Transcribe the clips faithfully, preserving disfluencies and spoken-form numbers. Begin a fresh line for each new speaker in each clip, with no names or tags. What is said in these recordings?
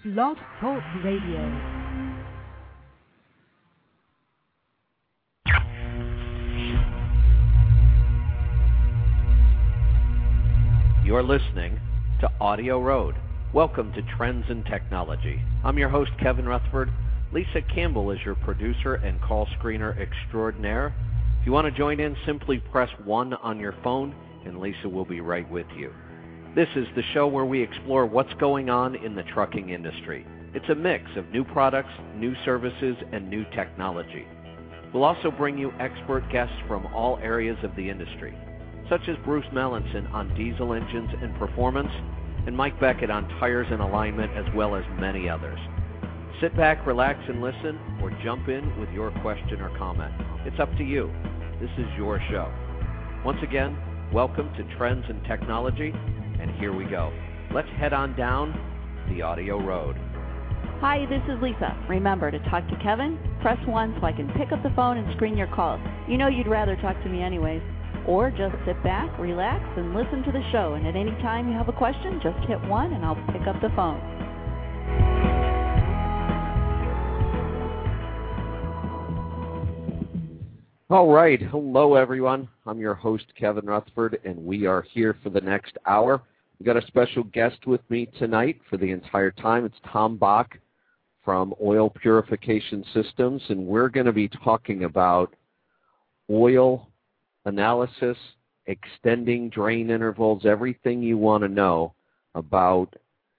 Blog Talk Radio.
You're listening to Audio Road. Welcome to Trends in Technology. I'm your host, Kevin Rutherford. Lisa Campbell is your producer and call screener extraordinaire. If you want to join in, simply press one on your phone, and Lisa will be right with you. This is the show where we explore what's going on in the trucking industry. It's a mix of new products, new services, and new technology. We'll also bring you expert guests from all areas of the industry, such as Bruce Melanson on diesel engines and performance, and Mike Beckett on tires and alignment, as well as many others. Sit back, relax, and listen, or jump in with your question or comment. It's up to you. This is your show. Once again, welcome to Trends in Technology, and here we go. Let's head on down the audio road.
Hi, this is Lisa. Remember, to talk to Kevin, press one so I can pick up the phone and screen your calls. You know you'd rather talk to me anyways. Or just sit back, relax, and listen to the show. And at any time you have a question, just hit one and I'll pick up the phone.
All right. Hello, everyone. I'm your host, Kevin Rutherford, and we are here for the next hour. We've got a special guest with me tonight for the entire time. It's Tom Bach from Oil Purification Systems, and we're going to be talking about oil analysis, extending drain intervals, everything you want to know about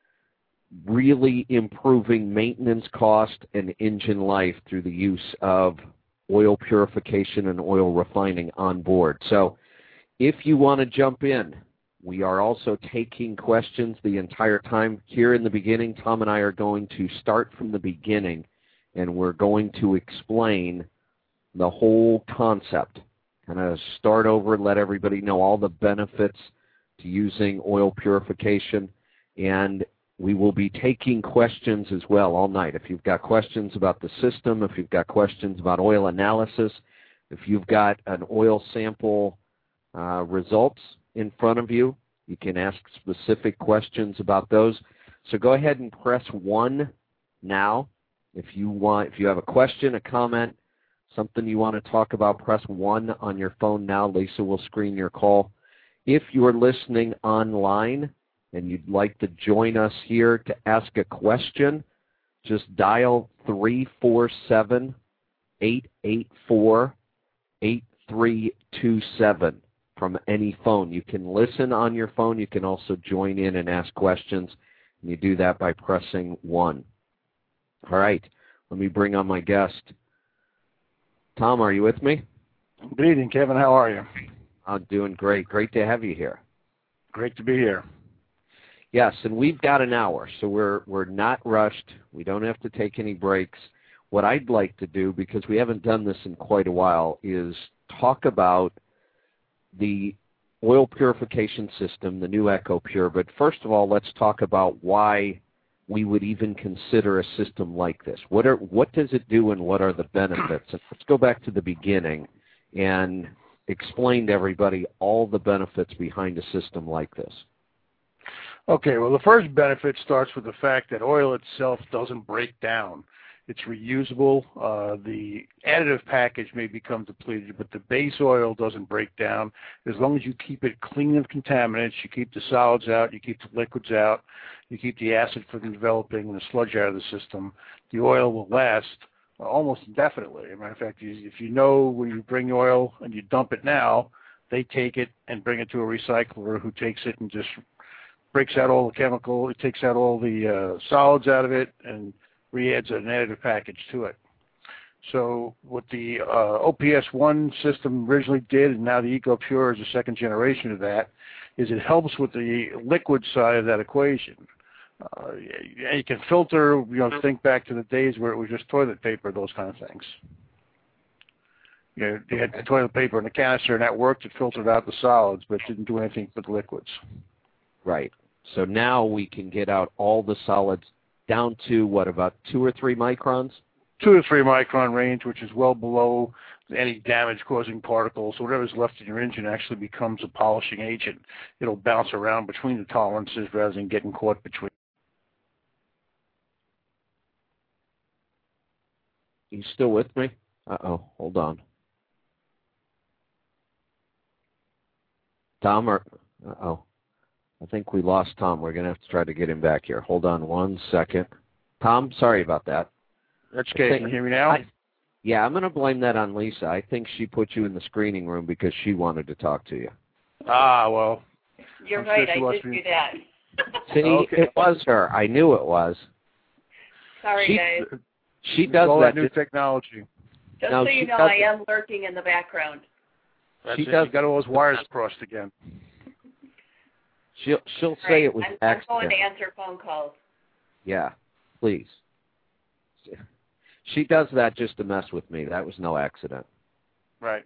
really improving maintenance cost and engine life through the use of oil purification and oil refining on board. So if you want to jump in, we are also taking questions the entire time. Here in the beginning, Tom and I are going to start from the beginning, and we're going to explain the whole concept. Kind of start over and let everybody know all the benefits to using oil purification, and we will be taking questions as well all night. If you've got questions about the system, if you've got questions about oil analysis, if you've got an oil sample uh, results in front of you, you can ask specific questions about those. So go ahead and press one now. If you want, if you have a question, a comment, something you want to talk about, press one on your phone now. Lisa will screen your call. If you're listening online and you'd like to join us here to ask a question, just dial three four seven, eight eight four, eight three two seven from any phone. You can listen on your phone. You can also join in and ask questions. And you do that by pressing one. All right, let me bring on my guest. Tom, are you with me?
Good evening, Kevin. How are you?
I'm doing great. Great to have you here.
Great to be here.
Yes, and we've got an hour, so we're we're not rushed. We don't have to take any breaks. What I'd like to do, because we haven't done this in quite a while, is talk about the oil purification system, the new EcoPure. But first of all, let's talk about why we would even consider a system like this. What are what does it do, and what are the benefits? And let's go back to the beginning and explain to everybody all the benefits behind a system like this.
Okay, well, the first benefit starts with the fact that oil itself doesn't break down. It's reusable. Uh, the additive package may become depleted, but the base oil doesn't break down. As long as you keep it clean of contaminants, you keep the solids out, you keep the liquids out, you keep the acid from developing and the sludge out of the system, the oil will last uh, almost indefinitely. As a matter of fact, if you know when you bring oil and you dump it now, they take it and bring it to a recycler who takes it and just breaks out all the chemical, it takes out all the uh, solids out of it and re-adds an additive package to it. So what the uh, O P S one system originally did, and now the EcoPure is the second generation of that, is it helps with the liquid side of that equation. Uh, you can filter, you know, think back to the days where it was just toilet paper, those kind of things. You know, you had the toilet paper in the canister, and that worked. It filtered out the solids, but it didn't do anything but liquids.
Right. So now we can get out all the solids down to, what, about two or three microns?
Two or three micron range, which is well below any damage-causing particles. So whatever's left in your engine actually becomes a polishing agent. It'll bounce around between the tolerances rather than getting caught between.
You still with me? Uh-oh, hold on. Tom, or, uh-oh. I think we lost Tom. We're going to have to try to get him back here. Hold on one second. Tom, sorry about that.
That's okay. Think, Can you hear me now?
I, yeah, I'm going to blame that on Lisa. I think she put you in the screening room because she wanted to talk to you.
Ah, well.
You're
I'm
right.
sure
I did
be...
do that.
See, okay. It was her. I knew it was.
Sorry,
she,
guys.
She does
all
that.
that new technology.
Just
no,
so you know,
does,
I am lurking in the background.
That's
she
it.
does.
You got all those wires crossed again.
She'll she'll say
right.
it was
I'm,
accident.
I'm going to answer phone calls.
Yeah, please. She does that just to mess with me. That was no accident.
Right.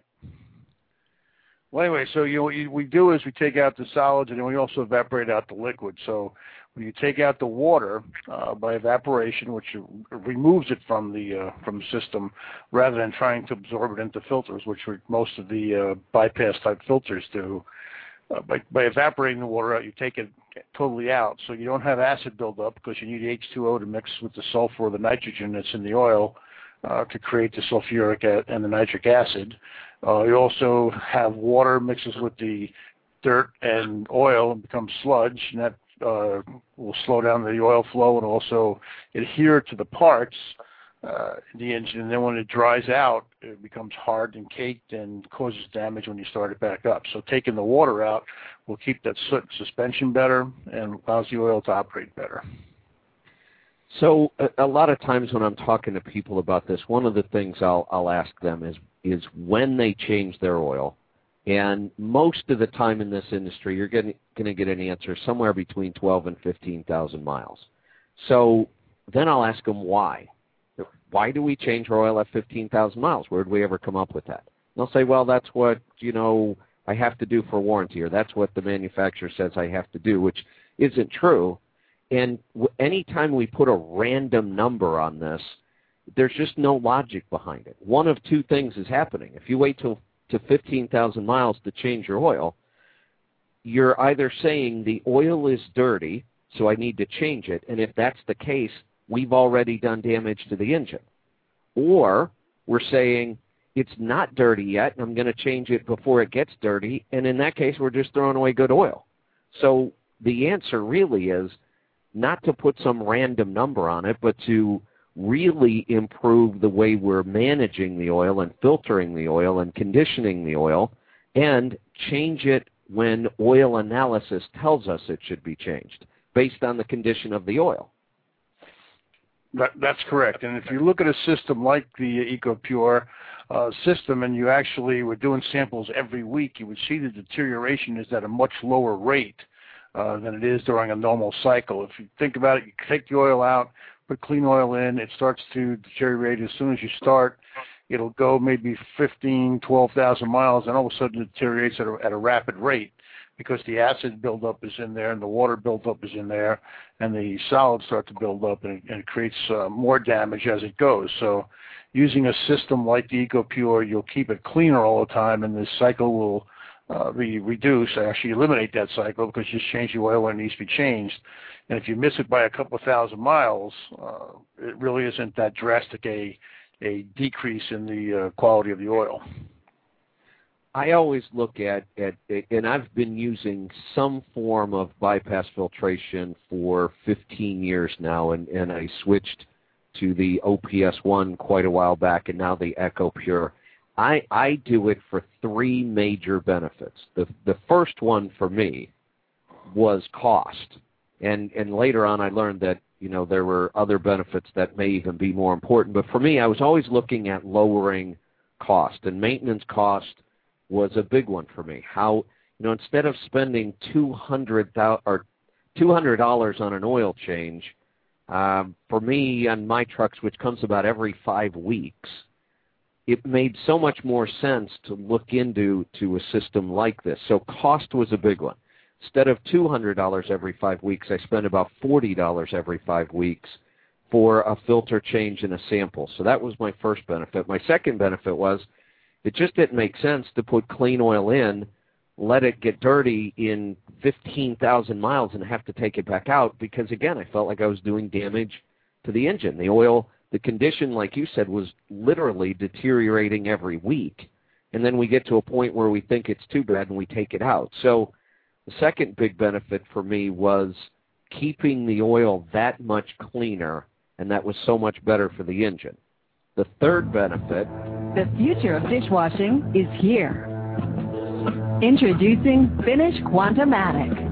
Well, anyway, so you know, what you, we do is we take out the solids and then we also evaporate out the liquid. So when you take out the water uh, by evaporation, which removes it from the uh, from the system, rather than trying to absorb it into filters, which most of the uh, bypass type filters do. Uh, by, by evaporating the water out, you take it totally out, so you don't have acid buildup because you need H two O to mix with the sulfur or the nitrogen that's in the oil uh, to create the sulfuric and the nitric acid. Uh, you also have water mixes with the dirt and oil and becomes sludge, and that uh, will slow down the oil flow and also adhere to the parts uh, in the engine. And then when it dries out, it becomes hard and caked and causes damage when you start it back up. So taking the water out will keep that soot suspension better and allows the oil to operate better.
So a, a lot of times when I'm talking to people about this, one of the things I'll, I'll ask them is, is when they change their oil. And most of the time in this industry, you're going to get an answer somewhere between twelve and fifteen thousand miles. So then I'll ask them why. Why do we change our oil at fifteen thousand miles? Where did we ever come up with that? And they'll say, well, that's what, you know, I have to do for warranty, or that's what the manufacturer says I have to do, which isn't true. And any time we put a random number on this, there's just no logic behind it. One of two things is happening. If you wait till to fifteen thousand miles to change your oil, you're either saying the oil is dirty, so I need to change it, and if that's the case, we've already done damage to the engine. Or we're saying it's not dirty yet, and I'm going to change it before it gets dirty, and in that case, we're just throwing away good oil. So the answer really is not to put some random number on it, but to really improve the way we're managing the oil and filtering the oil and conditioning the oil, and change it when oil analysis tells us it should be changed based on the condition of the oil.
That, that's correct. And if you look at a system like the EcoPure uh, system, and you actually were doing samples every week, you would see the deterioration is at a much lower rate uh, than it is during a normal cycle. If you think about it, you take the oil out, put clean oil in, it starts to deteriorate as soon as you start. It'll go maybe fifteen, twelve thousand miles, and all of a sudden it deteriorates at a, at a rapid rate, because the acid buildup is in there and the water buildup is in there, and the solids start to build up, and it, and it creates uh, more damage as it goes. So using a system like the EcoPure, you'll keep it cleaner all the time, and this cycle will uh, be reduced, actually eliminate that cycle, because you just change the oil when it needs to be changed. And if you miss it by a couple of thousand miles, uh, it really isn't that drastic a, a decrease in the uh, quality of the oil.
I always look at, at, and I've been using some form of bypass filtration for fifteen years now, and, and I switched to the O P S one quite a while back, and now the EcoPure. I, I do it for three major benefits. The, the first one for me was cost, and, and later on I learned that, you know, there were other benefits that may even be more important. But for me, I was always looking at lowering cost, and maintenance cost was a big one for me. How, you know, instead of spending two hundred thousand or two hundred dollars on an oil change, um, for me on my trucks, which comes about every five weeks, it made so much more sense to look into to a system like this. So cost was a big one. Instead of two hundred dollars every five weeks, I spent about forty dollars every five weeks for a filter change and a sample. So that was my first benefit. My second benefit was it just didn't make sense to put clean oil in, let it get dirty in fifteen thousand miles and have to take it back out, because, again, I felt like I was doing damage to the engine. The oil the condition, like you said, was literally deteriorating every week. And then we get to a point where we think it's too bad and we take it out. So the second big benefit for me was keeping the oil that much cleaner, and that was so much better for the engine. The third benefit...
The future of dishwashing is here. Introducing Finish Quantum-Matic.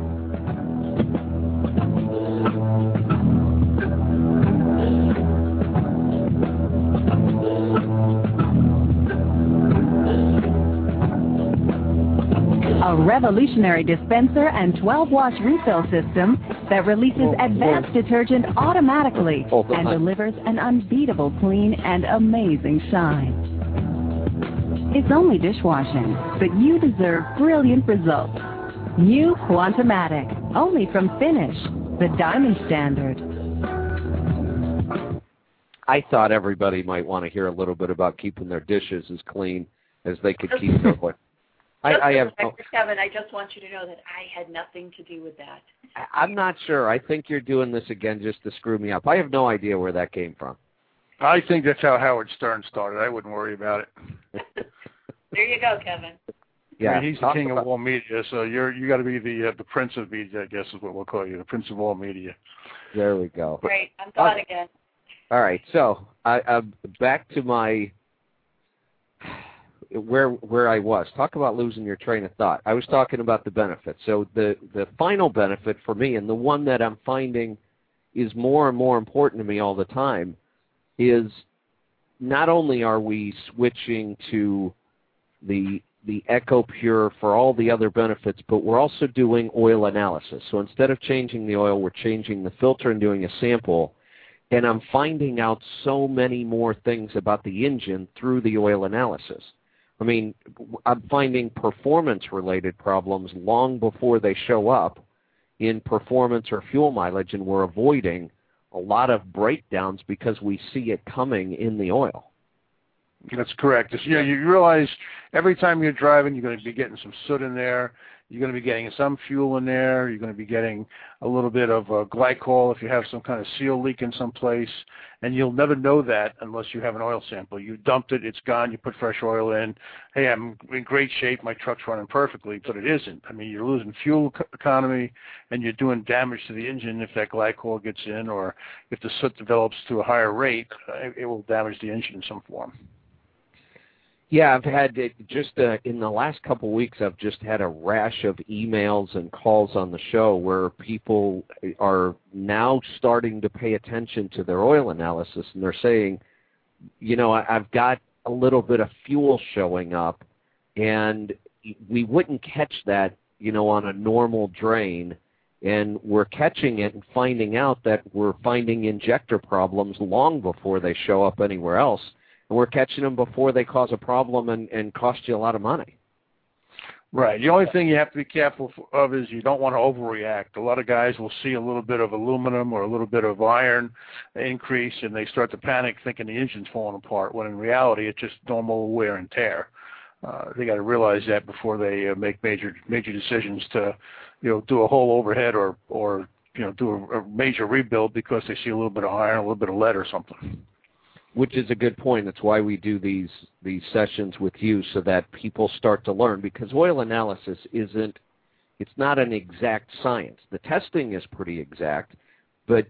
A revolutionary dispenser and twelve-wash refill system that releases
oh,
advanced
oh.
detergent automatically
oh,
and delivers an unbeatable clean and amazing shine. It's only dishwashing, but you deserve brilliant results. New Quantum-Matic, only from Finish, the diamond standard.
I thought everybody might want to hear a little bit about keeping their dishes as clean as they could keep their oil. I, I have no,
Kevin, I just want you to know that I had nothing to do with that.
I'm not sure. I think you're doing this again just to screw me up. I have no idea where that came from.
I think that's how Howard Stern started. I wouldn't worry about it.
There you go, Kevin.
Yeah,
I mean, he's the king about, of all media, so you're you got to be the uh, the prince of media, I guess is what we'll call you, the prince of all media.
There we go.
Great, I'm thought
uh,
again.
All right, so I, uh, back to my where where I was. Talk about losing your train of thought. I was talking about the benefits. So the the final benefit for me, and the one that I'm finding is more and more important to me all the time, is not only are we switching to the the EcoPure for all the other benefits, but we're also doing oil analysis. So instead of changing the oil, we're changing the filter and doing a sample. And I'm finding out so many more things about the engine through the oil analysis. I mean, I'm finding performance-related problems long before they show up in performance or fuel mileage, and we're avoiding a lot of breakdowns because we see it coming in the oil.
That's correct. It's, you know, you realize every time you're driving, you're going to be getting some soot in there. You're going to be getting some fuel in there. You're going to be getting a little bit of uh, glycol if you have some kind of seal leak in some place. And you'll never know that unless you have an oil sample. You dumped it, it's gone, you put fresh oil in. Hey, I'm in great shape, my truck's running perfectly, but it isn't. I mean, you're losing fuel economy and you're doing damage to the engine if that glycol gets in, or if the soot develops to a higher rate, it, it will damage the engine in some form.
Yeah, I've had it just uh, in the last couple of weeks, I've just had a rash of emails and calls on the show where people are now starting to pay attention to their oil analysis, and they're saying, you know, I've got a little bit of fuel showing up, and we wouldn't catch that, you know, on a normal drain, and we're catching it and finding out that we're finding injector problems long before they show up anywhere else. And we're catching them before they cause a problem and, and cost you a lot of money.
Right. The only thing you have to be careful of is you don't want to overreact. A lot of guys will see a little bit of aluminum or a little bit of iron increase, and they start to panic thinking the engine's falling apart, when in reality it's just normal wear and tear. Uh, they got to realize that before they uh, make major major decisions to, you know, do a whole overhead or, or you know, do a, a major rebuild because they see a little bit of iron, a little bit of lead or something.
Which is a good point. That's why we do these these sessions with you, so that people start to learn, because oil analysis isn't, it's not an exact science. The testing is pretty exact, but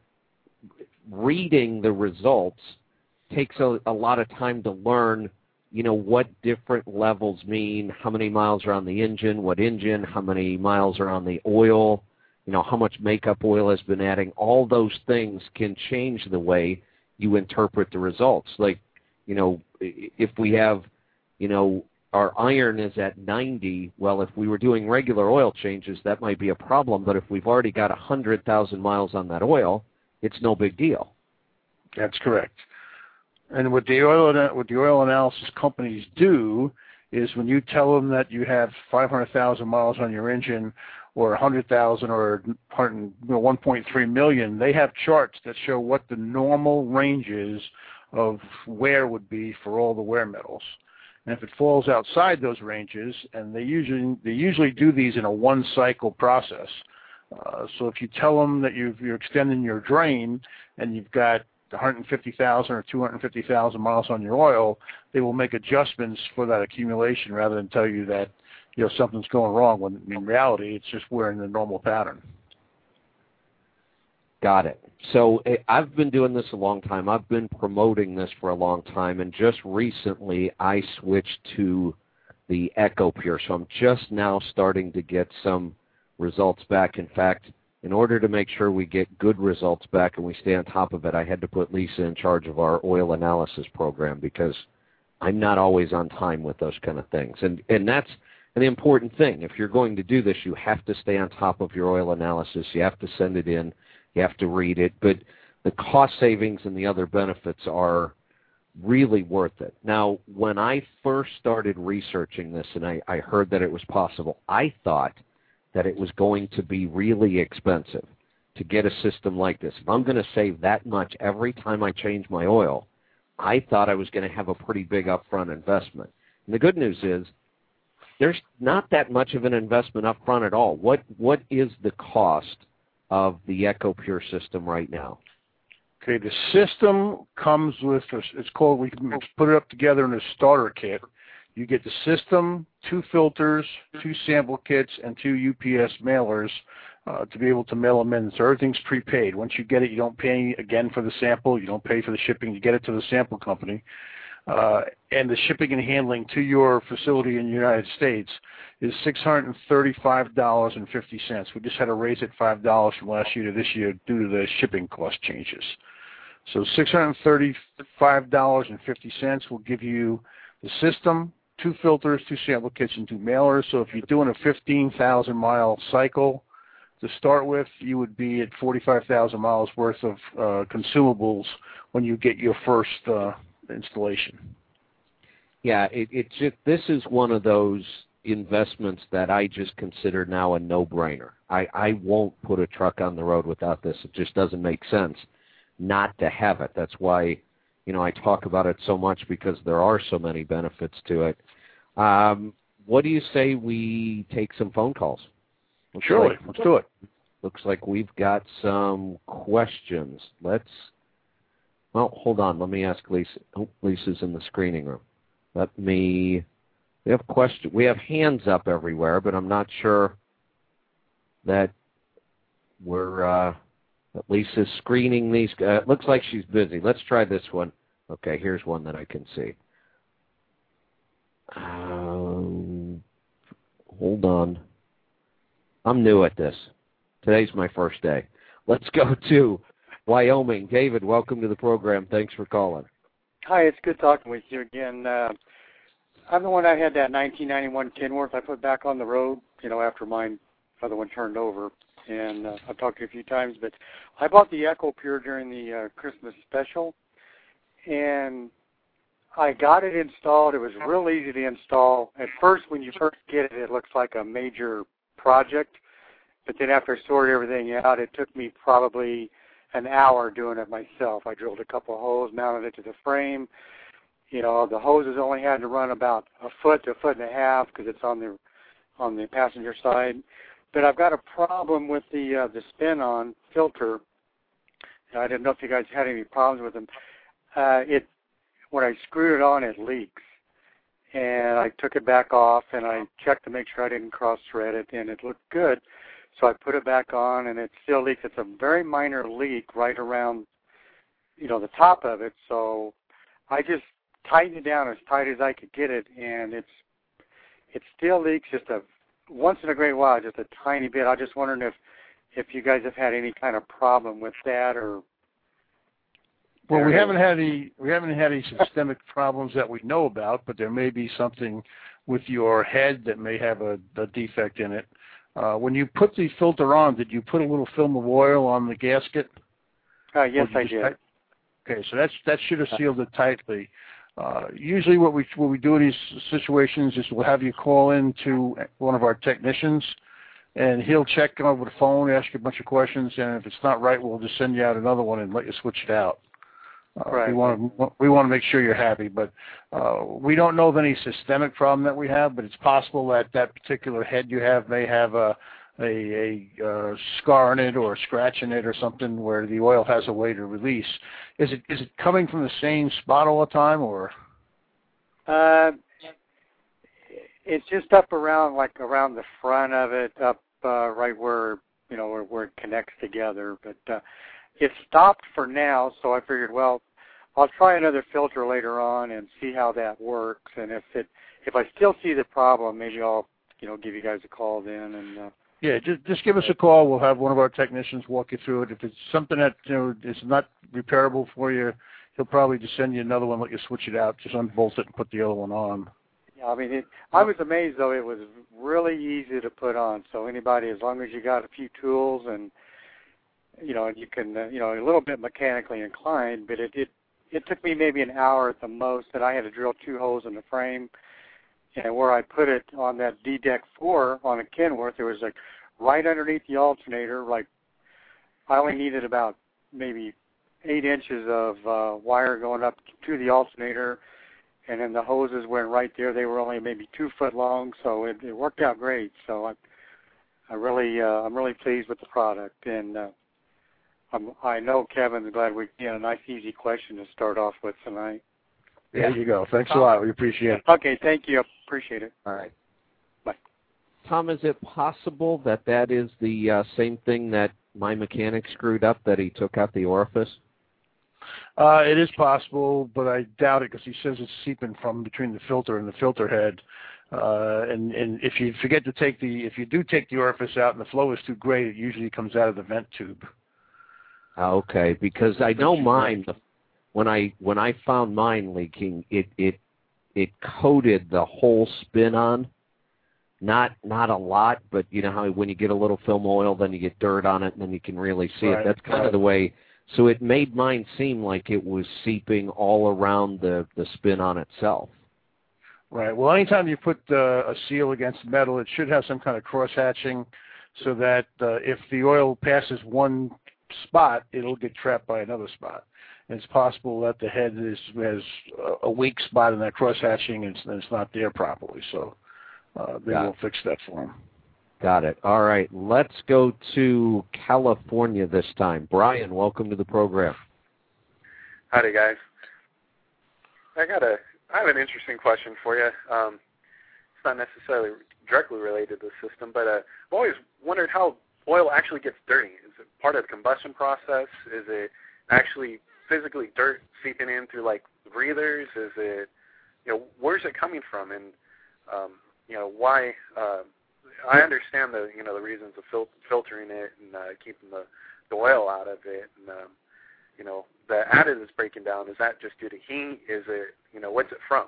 reading the results takes a, a lot of time to learn, you know, what different levels mean, how many miles are on the engine, what engine, how many miles are on the oil, you know, how much makeup oil has been adding. All those things can change the way you interpret the results. Like, you know, if we have, you know, our iron is at ninety, well, if we were doing regular oil changes, that might be a problem, but if we've already got one hundred thousand miles on that oil, it's no big deal.
That's correct. And what the oil what the oil analysis companies do is when you tell them that you have five hundred thousand miles on your engine, or one hundred thousand or one point three million, they have charts that show what the normal ranges of wear would be for all the wear metals. And if it falls outside those ranges, and they usually they usually do these in a one-cycle process. Uh, so if you tell them that you've, you're extending your drain and you've got one hundred fifty thousand or two hundred fifty thousand miles on your oil, they will make adjustments for that accumulation rather than tell you that, you know, something's going wrong, when in reality it's just wearing the normal pattern.
Got it. So I've been doing this a long time. I've been promoting this for a long time, and just recently I switched to the EcoPure. So I'm just now starting to get some results back. In fact, in order to make sure we get good results back and we stay on top of it, I had to put Lisa in charge of our oil analysis program because I'm not always on time with those kind of things. And and that's an important thing. If you're going to do this, you have to stay on top of your oil analysis. You have to send it in. You have to read it. But the cost savings and the other benefits are really worth it. Now, when I first started researching this and I, I heard that it was possible, I thought that it was going to be really expensive to get a system like this. If I'm going to save that much every time I change my oil, I thought I was going to have a pretty big upfront investment. And the good news is there's not that much of an investment upfront at all. What What is the cost of the EcoPure system right now?
Okay, the system comes with, a, it's called, we can put it up together in a starter kit. You get the system, two filters, two sample kits, and two U P S mailers uh, to be able to mail them in. So everything's prepaid. Once you get it, you don't pay again for the sample. You don't pay for the shipping. You get it to the sample company. Uh, and the shipping and handling to your facility in the United States is six hundred thirty-five dollars and fifty cents. We just had to raise it five dollars from last year to this year due to the shipping cost changes. So six hundred thirty-five dollars and fifty cents will give you the system, two filters, two sample kits, and two mailers. So if you're doing a fifteen thousand mile cycle to start with, you would be at forty-five thousand miles worth of uh, consumables when you get your first uh, installation.
Yeah, it, it just, this is one of those investments that I just consider now a no-brainer. I, I won't put a truck on the road without this. It just doesn't make sense not to have it. That's why, you know, I talk about it so much, because there are so many benefits to it. Um, what do you say we take some phone calls? Looks
Surely,
like,
let's do it.
Looks like we've got some questions. Let's, well, hold on. Let me ask Lisa. Oh, Lisa's in the screening room. Let me, we have question. We have hands up everywhere, but I'm not sure that we're, uh, that Lisa's screening these. Uh, it looks like she's busy. Let's try this one. Okay, here's one that I can see. Um, hold on. I'm new at this. Today's my first day. Let's go to Wyoming. David, welcome to the program. Thanks for calling.
Hi, it's good talking with you again. Uh, I'm the one that had that nineteen ninety-one Kenworth I put back on the road, you know, after my other one turned over. And uh, I've talked to you a few times, but I bought the EcoPure during the uh, Christmas special, and I got it installed. It was real easy to install. At first, when you first get it, it looks like a major project, but then after I sorted everything out, it took me probably an hour doing it myself. I drilled a couple of holes, mounted it to the frame. You know, the hoses only had to run about a foot to a foot and a half because it's on the on the passenger side. But I've got a problem with the uh, the spin-on filter. I didn't know if you guys had any problems with them. Uh, it when I screwed it on, it leaks, and I took it back off and I checked to make sure I didn't cross-thread it, and it looked good. So I put it back on, and it still leaks. It's a very minor leak right around, you know, the top of it. So I just tightened it down as tight as I could get it, and it's it still leaks just a once in a great while, just a tiny bit. I was just wondering if if you guys have had any kind of problem with that, or
well, we haven't had any we haven't had any systemic problems that we know about, but there may be something with your head that may have a, a defect in it. Uh, when you put the filter on, did you put a little film of oil on the gasket?
Uh, yes, I did.
Tight? Okay, so that's that should have sealed it tightly. Uh, usually, what we what we do in these situations is we'll have you call in to one of our technicians, and he'll check over the phone, ask you a bunch of questions, and if it's not right, we'll just send you out another one and let you switch it out. Uh,
right.
We want to we want to make sure you're happy, but uh, we don't know of any systemic problem that we have. But it's possible that that particular head you have may have a, a, a uh, scar in it or a scratch in it or something where the oil has a way to release. Is it is it coming from the same spot all the time, or?
Uh, it's just up around, like around the front of it, up uh, right where, you know, where, where it connects together. But uh, it stopped for now, so I figured, well, I'll try another filter later on and see how that works. And if it if I still see the problem, maybe I'll, you know, give you guys a call then. And uh,
yeah, just just give us a call. We'll have one of our technicians walk you through it. If it's something that, you know, is not repairable for you, he'll probably just send you another one, let you switch it out, just unbolt it and put the other one on.
Yeah, I mean, it, I was amazed, though. It was really easy to put on. So anybody, as long as you got a few tools and, you know, you can, uh, you know, a little bit mechanically inclined, but it, it, it took me maybe an hour at the most, and I had to drill two holes in the frame. And where I put it on that D DEC four on a Kenworth, it was like right underneath the alternator. Like I only needed about maybe eight inches of uh, wire going up to the alternator, and then the hoses went right there. They were only maybe two foot long, so it, it worked out great. So I, I really, uh, I'm really pleased with the product, and uh, I'm, I know Kevin's glad we get a nice, easy question to start off with tonight.
There you go. Thanks a lot. We appreciate it.
Okay, thank you. Appreciate it.
All right.
Bye.
Tom, is it possible that that is the uh, same thing that my mechanic screwed up, that he took out the orifice?
Uh, it is possible, but I doubt it because he says it's seeping from between the filter and the filter head. Uh, and, and if you forget to take the, if you do take the orifice out and the flow is too great, it usually comes out of the vent tube.
Okay, because I know mine, when I when I found mine leaking, it it it coated the whole spin-on. Not not a lot, but you know how when you get a little film oil, then you get dirt on it, and then you can really see
right,
it. That's kind
right.
of the way. So it made mine seem like it was seeping all around the the spin-on itself.
Right. Well, anytime you put uh, a seal against metal, it should have some kind of cross-hatching so that uh, if the oil passes one spot, it'll get trapped by another spot. And it's possible that the head is, has a weak spot in that cross-hatching and it's, and it's not there properly. So uh, they will fix that for him.
Got it. All right. Let's go to California this time. Brian, welcome to the program.
Howdy, guys. I got a I have an interesting question for you. Um, it's not necessarily directly related to the system, but uh, I've always wondered how oil actually gets dirty. Is it part of the combustion process? Is it actually physically dirt seeping in through, like, breathers? Is it, you know, where's it coming from? And, um, you know, why? Uh, I understand the, you know, the reasons of fil- filtering it and uh, keeping the, the oil out of it. And, um, you know, the additives breaking down, is that just due to heat? Is it, you know, what's it from?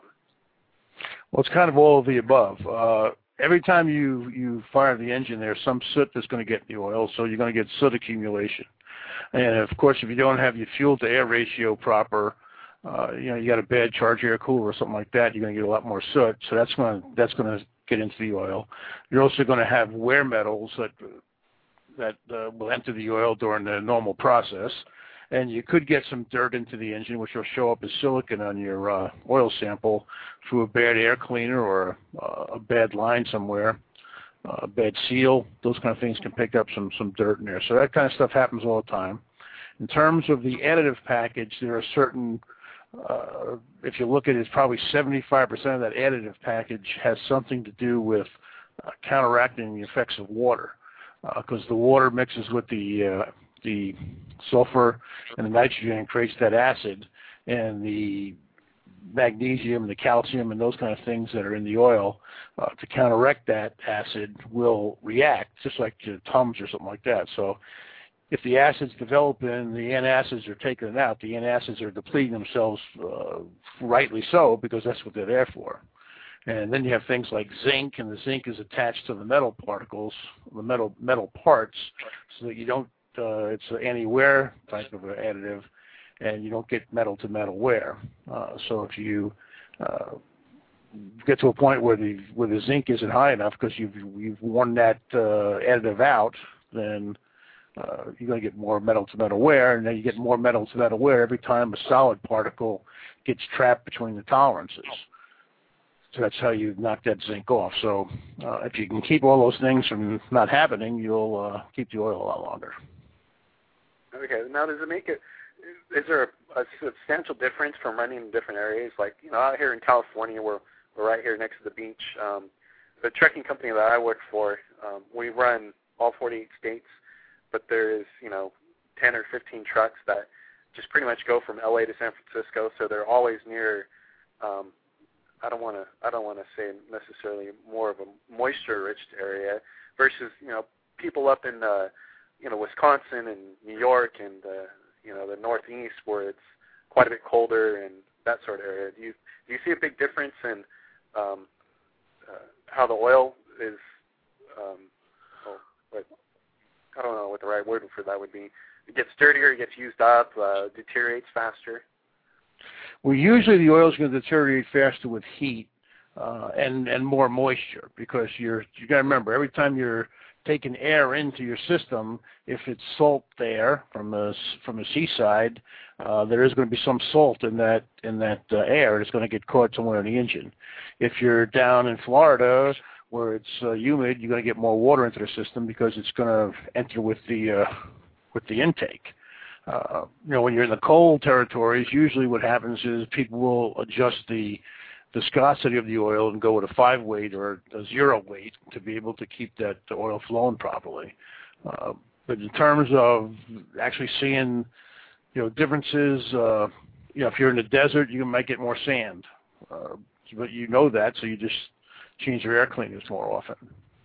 Well, it's kind of all of the above. Uh, every time you, you fire the engine, there's some soot that's going to get in the oil, so you're going to get soot accumulation. And, of course, if you don't have your fuel-to-air ratio proper, uh, you know, you got a bad charge air cooler or something like that, you're going to get a lot more soot, so that's going to, that's going to get into the oil. You're also going to have wear metals that, that uh, will enter the oil during the normal process. And you could get some dirt into the engine, which will show up as silicon on your uh, oil sample through a bad air cleaner or uh, a bad line somewhere, uh, a bad seal. Those kind of things can pick up some, some dirt in there. So that kind of stuff happens all the time. In terms of the additive package, there are certain, uh, if you look at it, it's probably seventy-five percent of that additive package has something to do with uh, counteracting the effects of water, because uh, the water mixes with the uh, the sulfur and the nitrogen and creates that acid, and the magnesium and the calcium and those kind of things that are in the oil uh, to counteract that acid will react, just like the Tums or something like that. So if the acids develop and the antacids are taken out, the antacids are depleting themselves, uh, rightly so, because that's what they're there for. And then you have things like zinc, and the zinc is attached to the metal particles, the metal metal parts, so that you don't Uh, it's an anti-wear type of an additive, and you don't get metal-to-metal wear. Uh, so if you uh, get to a point where the where the zinc isn't high enough because you've you've worn that uh, additive out, then uh, you're going to get more metal-to-metal wear, and then you get more metal-to-metal wear every time a solid particle gets trapped between the tolerances. So that's how you knock that zinc off. So uh, if you can keep all those things from not happening, you'll uh, keep the oil a lot longer.
Okay. Now, does it make it? Is there a, a substantial difference from running in different areas? Like, you know, out here in California, we're we're right here next to the beach. Um, the trucking company that I work for, um, we run all forty-eight states, but there is, you know, ten or fifteen trucks that just pretty much go from L A to San Francisco, so they're always near. Um, I don't want to. I don't want to say necessarily more of a moisture-rich area versus, you know, people up in, uh, you know, Wisconsin and New York and, uh, you know, the Northeast where it's quite a bit colder and that sort of area. Do you do you see a big difference in um, uh, how the oil is? Um, oh, what, I don't know what the right word for that would be. It gets dirtier, it gets used up, uh, deteriorates faster.
Well, usually the oil is going to deteriorate faster with heat uh, and and more moisture, because you're you got to remember, every time you're taking air into your system, if it's salt there from the from the seaside, uh, there is going to be some salt in that in that uh, air. It's going to get caught somewhere in the engine. If you're down in Florida where it's uh, humid, you're going to get more water into the system because it's going to enter with the uh, with the intake. Uh, you know, when you're in the cold territories, usually what happens is people will adjust the viscosity of the oil and go with a five weight or a zero weight to be able to keep that oil flowing properly. Uh, but in terms of actually seeing, you know, differences, uh, you know, if you're in the desert, you might get more sand, uh, but you know that, so you just change your air cleaners more often.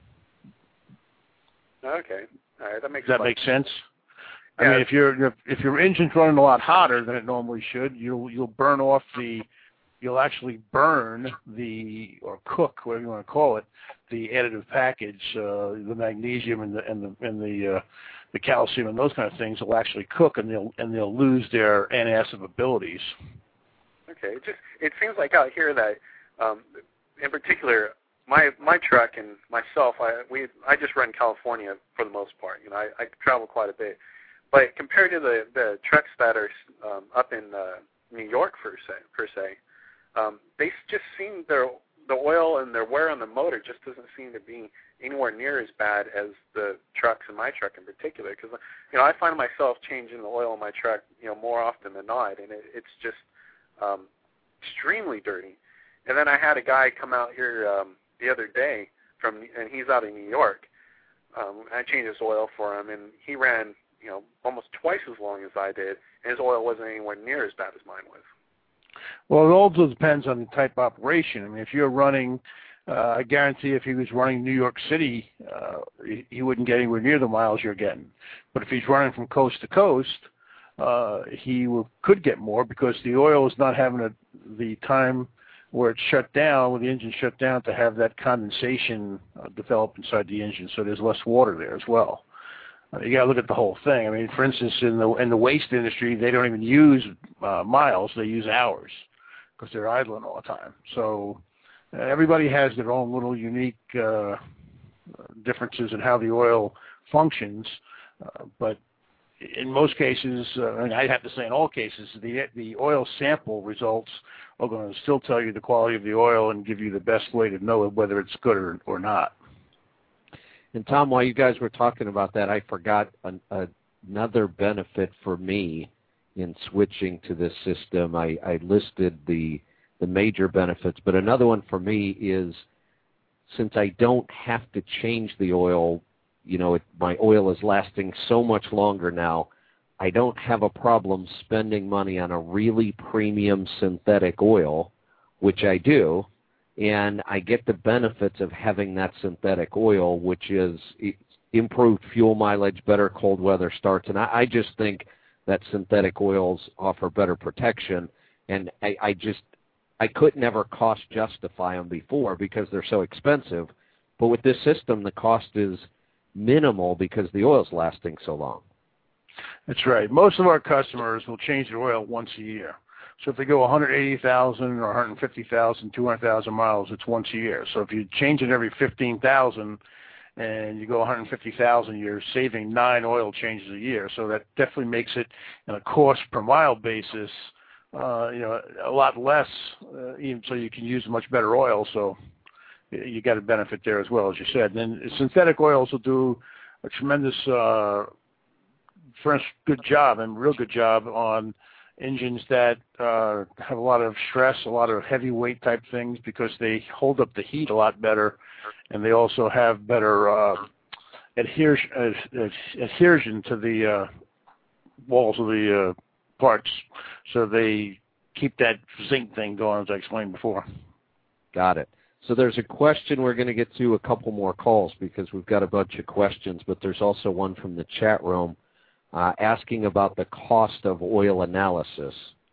Okay, all right, that makes.
Does that make sense? I
Yeah.
mean, if your if your engine's running a lot hotter than it normally should, you'll you'll burn off the, you'll actually burn the, or cook, whatever you want to call it, the additive package, uh, the magnesium and the and the and the uh, the calcium and those kind of things will actually cook, and they'll and they'll lose their antiacid abilities.
Okay, it just it seems like out here that, um, in particular, my my truck and myself, I we I just run California for the most part. You know, I, I travel quite a bit. But compared to the, the trucks that are um, up in uh, New York, per se, per se um, they just seem their the oil and their wear on the motor just doesn't seem to be anywhere near as bad as the trucks in my truck in particular. Because, you know, I find myself changing the oil in my truck, you know, more often than not, and it, it's just um, extremely dirty. And then I had a guy come out here um, the other day from, and he's out in New York. Um, I changed his oil for him, and he ran, you know, almost twice as long as I did, and his oil wasn't anywhere near as bad as mine was.
Well, it also depends on the type of operation. I mean, if you're running, uh, I guarantee if he was running New York City, uh, he, he wouldn't get anywhere near the miles you're getting. But if he's running from coast to coast, uh, he will, could get more, because the oil is not having a, the time where it's shut down, when the engine shut down, to have that condensation uh, develop inside the engine, so there's less water there as well. Uh, you got to look at the whole thing. I mean, for instance, in the in the waste industry, they don't even use uh, miles; they use hours, because they're idling all the time. So uh, everybody has their own little unique uh, differences in how the oil functions. Uh, but in most cases, uh, and I have to say in all cases, the the oil sample results are going to still tell you the quality of the oil and give you the best way to know whether it's good or, or not.
And Tom, while you guys were talking about that, I forgot an, a, another benefit for me in switching to this system. I, I listed the the major benefits, but another one for me is, since I don't have to change the oil, you know, it, my oil is lasting so much longer now, I don't have a problem spending money on a really premium synthetic oil, which I do. And I get the benefits of having that synthetic oil, which is improved fuel mileage, better cold weather starts. And I, I just think that synthetic oils offer better protection. And I, I just, I could never cost justify them before because they're so expensive. But with this system, the cost is minimal because the oil's lasting so long.
That's right. Most of our customers will change their oil once a year. So if they go one hundred eighty thousand or one hundred fifty thousand, two hundred thousand miles, it's once a year. So if you change it every fifteen thousand and you go one hundred fifty thousand, you're saving nine oil changes a year. So that definitely makes it, on a cost per mile basis, uh, you know, a lot less, uh, even so you can use much better oil. So you got a benefit there as well, as you said. And then synthetic oils will do a tremendous, uh, first good job and real good job on engines that uh, have a lot of stress, a lot of heavyweight type things, because they hold up the heat a lot better, and they also have better uh, adhesion, uh, adhesion to the uh, walls of the uh, parts, so they keep that zinc thing going, as I explained before.
Got it. So there's a question. We're going to get to a couple more calls because we've got a bunch of questions, but there's also one from the chat room uh, asking about the cost of oil analysis.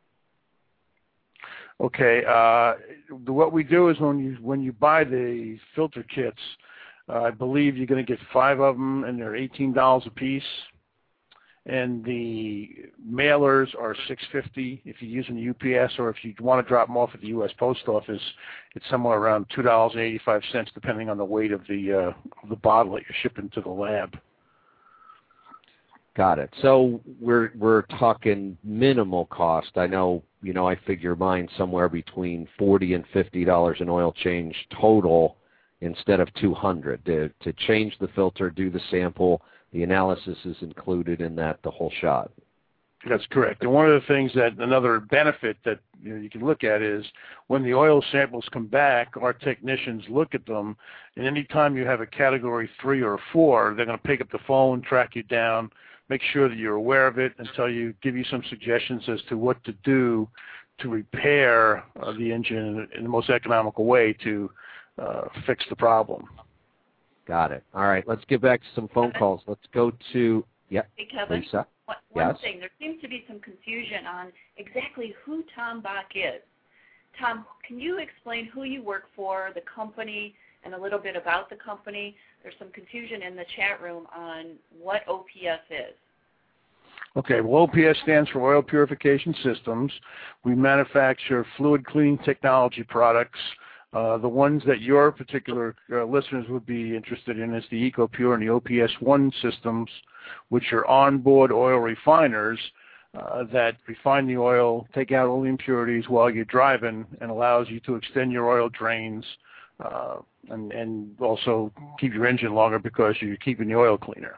Okay. Uh, what we do is when you when you buy the filter kits, uh, I believe you're going to get five of them, and they're eighteen dollars a piece. And the mailers are six fifty if you're using the U P S, or if you want to drop them off at the U S Post Office, it's somewhere around two dollars and eighty-five cents, depending on the weight of the uh, of the bottle that you're shipping to the lab.
Got it. So we're we're talking minimal cost. I know, you know, I figure mine somewhere between forty and fifty dollars an oil change total instead of two hundred to to change the filter, do the sample. The analysis is included in that, the whole shot.
That's correct. And one of the things that another benefit that you know, you can look at is when the oil samples come back, our technicians look at them, and any time you have a category three or four, they're going to pick up the phone, track you down, make sure that you're aware of it, and tell you, give you some suggestions as to what to do to repair uh, the engine in the most economical way to uh, fix the problem.
Got it. All right, let's get back to some phone
Kevin?
calls. Let's go to, yeah,
Hey, Kevin,
Lisa.
one, one
Yes?
thing, there seems to be some confusion on exactly who Tom Bach is. Tom, can you explain who you work for, the company, and a little bit about the company? There's some confusion in the chat room on what O P S is.
Okay, well, O P S stands for Oil Purification Systems. We manufacture fluid cleaning technology products. Uh, the ones that your particular uh, listeners would be interested in is the EcoPure and the O P S one systems, which are onboard oil refiners uh, that refine the oil, take out all the impurities while you're driving, and allows you to extend your oil drains uh, and, and also keep your engine longer because you're keeping the oil cleaner.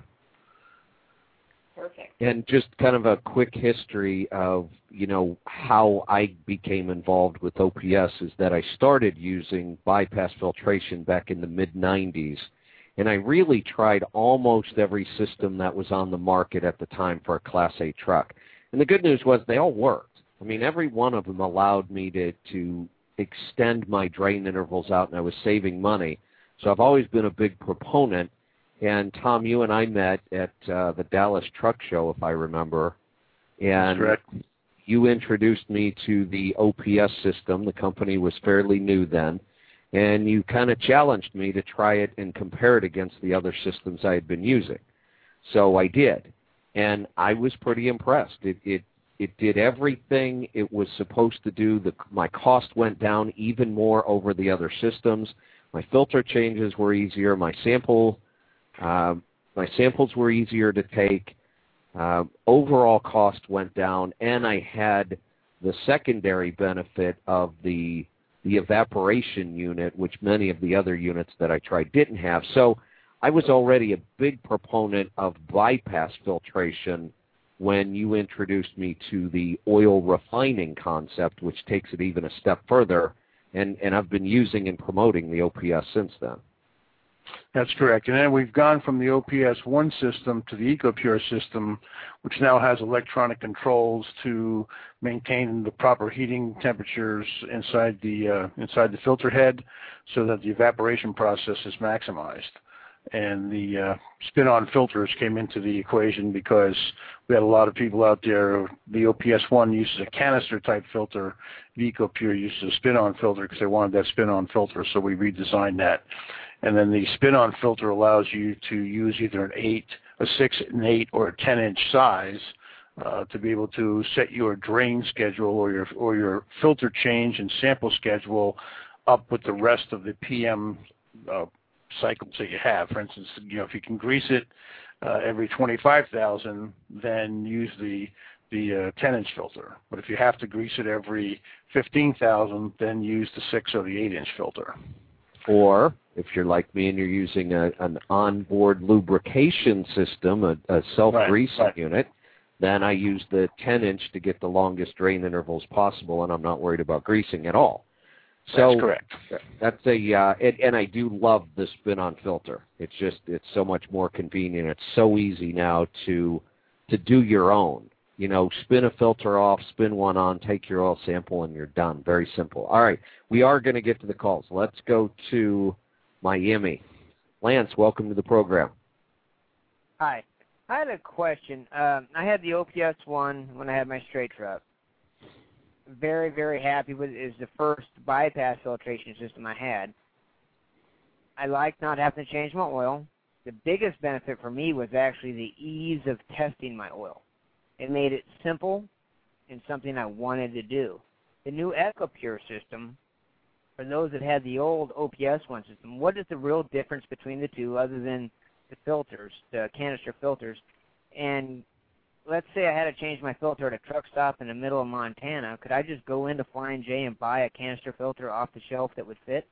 Perfect.
And just kind of a quick history of, you know, how I became involved with O P S is that I started using bypass filtration back in the mid nineties, and I really tried almost every system that was on the market at the time for a Class A truck. And the good news was they all worked. I mean, every one of them allowed me to, to extend my drain intervals out, and I was saving money. So I've always been a big proponent. And, Tom, you and I met at uh, the Dallas Truck Show, if I remember. And
correct.
You introduced me to the O P S system. The company was fairly new then. And you kind of challenged me to try it and compare it against the other systems I had been using. So I did. And I was pretty impressed. It, it, it did everything it was supposed to do. The, my cost went down even more over the other systems. My filter changes were easier. My sample... Uh, my samples were easier to take. Uh, overall cost went down, and I had the secondary benefit of the the evaporation unit, which many of the other units that I tried didn't have. So I was already a big proponent of bypass filtration when you introduced me to the oil refining concept, which takes it even a step further, and, and I've been using and promoting the O P S since then.
That's correct. And then we've gone from the O P S one system to the EcoPure system, which now has electronic controls to maintain the proper heating temperatures inside the uh, inside the filter head so that the evaporation process is maximized. And the uh, spin-on filters came into the equation because we had a lot of people out there. The O P S one uses a canister-type filter. The EcoPure uses a spin-on filter because they wanted that spin-on filter, so we redesigned that. And then the spin-on filter allows you to use either an eight, a six, an eight, or a ten-inch size uh, to be able to set your drain schedule or your or your filter change and sample schedule up with the rest of the P M uh, cycles that you have. For instance, you know, if you can grease it uh, every twenty-five thousand, then use the the uh, ten inch filter. But if you have to grease it every fifteen thousand, then use the six or the eight inch filter.
Or if you're like me and you're using a, an onboard lubrication system, a, a self-greasing
right, right.
unit, then I use the ten inch to get the longest drain intervals possible, and I'm not worried about greasing at all. So
that's correct.
That's a uh, and, and I do love the spin-on filter. It's just it's so much more convenient. It's so easy now to to do your own. You know, spin a filter off, spin one on, take your oil sample, and you're done. Very simple. All right, we are going to get to the calls. Let's go to Miami. Lance, welcome to the program.
Hi. I had a question. Um, I had the O P S one when I had my straight truck. Very, very happy with it. It was the first bypass filtration system I had. I like not having to change my oil. The biggest benefit for me was actually the ease of testing my oil. It made it simple and something I wanted to do. The new EcoPure system, for those that had the old O P S one system, what is the real difference between the two other than the filters, the canister filters? And let's say I had to change my filter at a truck stop in the middle of Montana. Could I just go into Flying J and buy a canister filter off the shelf that would fit?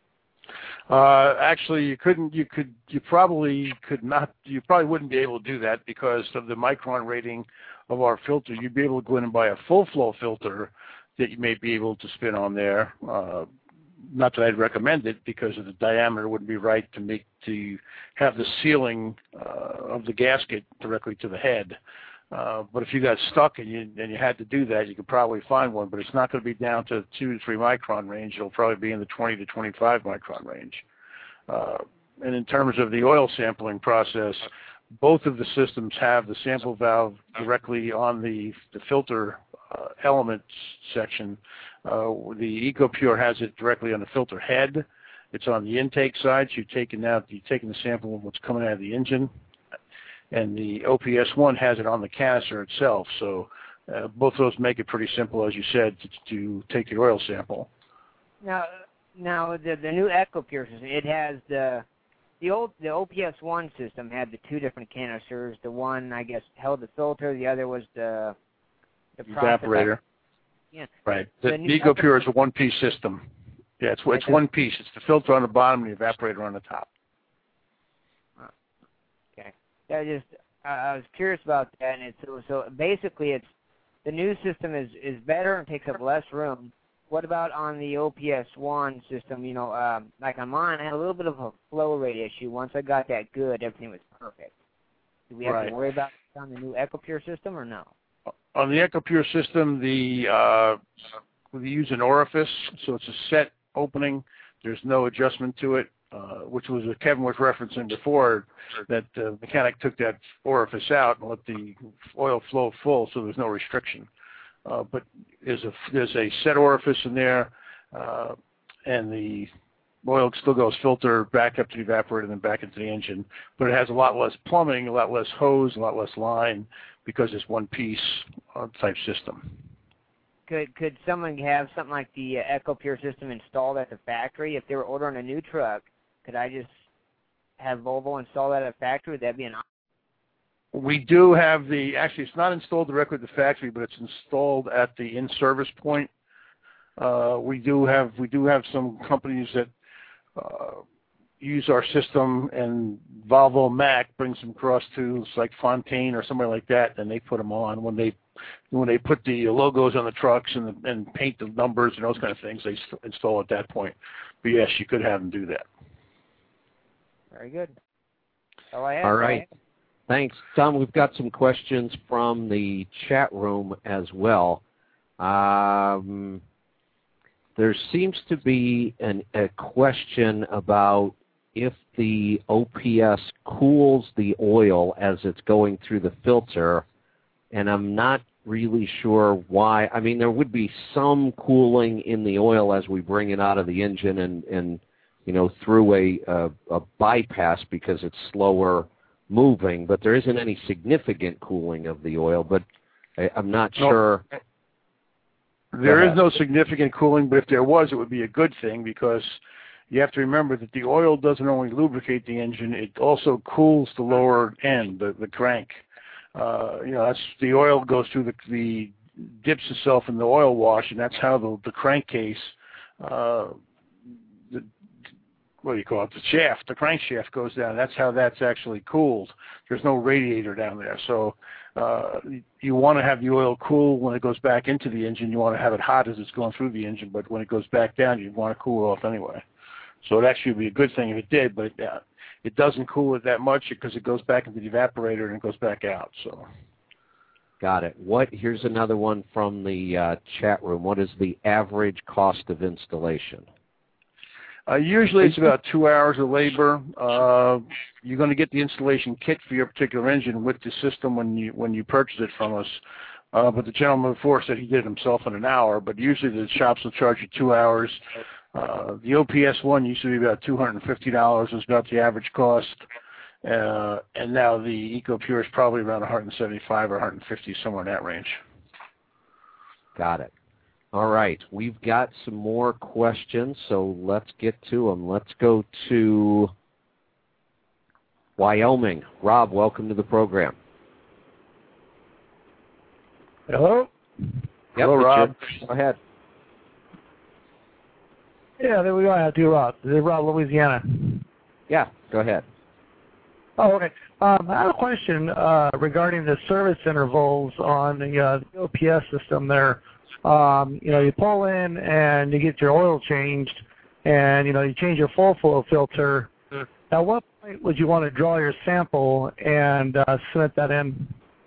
Uh, actually, you couldn't. You could. You probably could not. You probably wouldn't be able to do that because of the micron rating of our filter. You'd be able to go in and buy a full flow filter that you may be able to spin on there. Uh, not that I'd recommend it because of the diameter wouldn't be right to make to have the sealing uh, of the gasket directly to the head. Uh, but if you got stuck and you and you had to do that, you could probably find one. But it's not going to be down to two to three micron range. It'll probably be in the twenty to twenty-five micron range. Uh, and in terms of the oil sampling process, both of the systems have the sample valve directly on the the filter uh, elements section. Uh, the EcoPure has it directly on the filter head. It's on the intake side. So you're taking out, you're taking the sample of what's coming out of the engine. And the O P S one has it on the canister itself. So uh, both of those make it pretty simple, as you said, to, to take the oil sample.
Now, now the the new EcoPure system, it has the the old the O P S one system had the two different canisters. The one, I guess, held the filter. The other was the the
evaporator.
Yeah.
Right. The,
the
the EcoPure is a one-piece system. Yeah, it's it's one piece. It's the filter on the bottom and the evaporator on the top.
I just uh, I was curious about that, and it's so, so basically it's the new system is, is better and takes up less room. What about on the O P S one system? You know, um, like on mine, I had a little bit of a flow rate issue. Once I got that good, everything was perfect. Do we have
right.
to worry about it on the new EcoPure system or no?
On the EcoPure system, the uh, we use an orifice, so it's a set opening. There's no adjustment to it. Uh, which was what Kevin was referencing before, that the mechanic took that orifice out and let the oil flow full, so there's no restriction. Uh, but there's a there's a set orifice in there, uh, and the oil still goes filter back up to the evaporator and then back into the engine. But it has a lot less plumbing, a lot less hose, a lot less line because it's one piece uh, type system.
Could could someone have something like the uh, EcoPure system installed at the factory if they were ordering a new truck? Could I just have Volvo install that at a factory? Would that be an option?
We do have the, actually it's not installed directly at the factory, but it's installed at the in-service point. Uh, we do have we do have some companies that uh, use our system, and Volvo Mac brings them across to like Fontaine or somewhere like that, and they put them on when they when they put the logos on the trucks and the, and paint the numbers and those kind of things. They install at that point. But yes, you could have them do that.
Very good. All, I have,
All right. Thanks. Tom, we've got some questions from the chat room as well. Um, there seems to be an, a question about if the O P S cools the oil as it's going through the filter, and I'm not really sure why. I mean, there would be some cooling in the oil as we bring it out of the engine and, and you know, through a, a, a bypass because it's slower moving, but there isn't any significant cooling of the oil, but I, I'm not
no,
sure.
There is no significant cooling, but if there was, it would be a good thing because you have to remember that the oil doesn't only lubricate the engine, it also cools the lower end, the, the crank. uh, you know, that's the oil goes through the, the dips itself in the oil wash, and that's how the, the crankcase, uh, the, what do you call it, the shaft, the crankshaft goes down. That's how that's actually cooled. There's no radiator down there. So uh, you want to have the oil cool when it goes back into the engine. You want to have it hot as it's going through the engine, but when it goes back down, you want to cool it off anyway. So it actually would be a good thing if it did, but it, uh, it doesn't cool it that much because it goes back into the evaporator and it goes back out. So.
Got it. What? Here's another one from the uh, chat room. What is the average cost of installation?
Uh, usually it's about two hours of labor. Uh, you're going to get the installation kit for your particular engine with the system when you when you purchase it from us. Uh, but the gentleman before said he did it himself in an hour. But usually the shops will charge you two hours. Uh, the O P S one used to be about two hundred fifty dollars. Was about the average cost. Uh, and now the EcoPure is probably around one hundred seventy-five or one hundred fifty, somewhere in that range.
Got it. All right. We've got some more questions, so let's get to them. Let's go to Wyoming. Rob, welcome to the program.
Hello?
Yep,
Hello, Rob.
Go ahead.
Yeah, there we go. I have two Rob. This is Rob, Louisiana.
Yeah, go ahead.
Oh, okay. Um, I have a question uh, regarding the service intervals on the, uh, the O P S system there. Um, you know, you pull in and you get your oil changed, and, you know, you change your full flow filter. Mm. At what point would you want to draw your sample and uh, submit that in?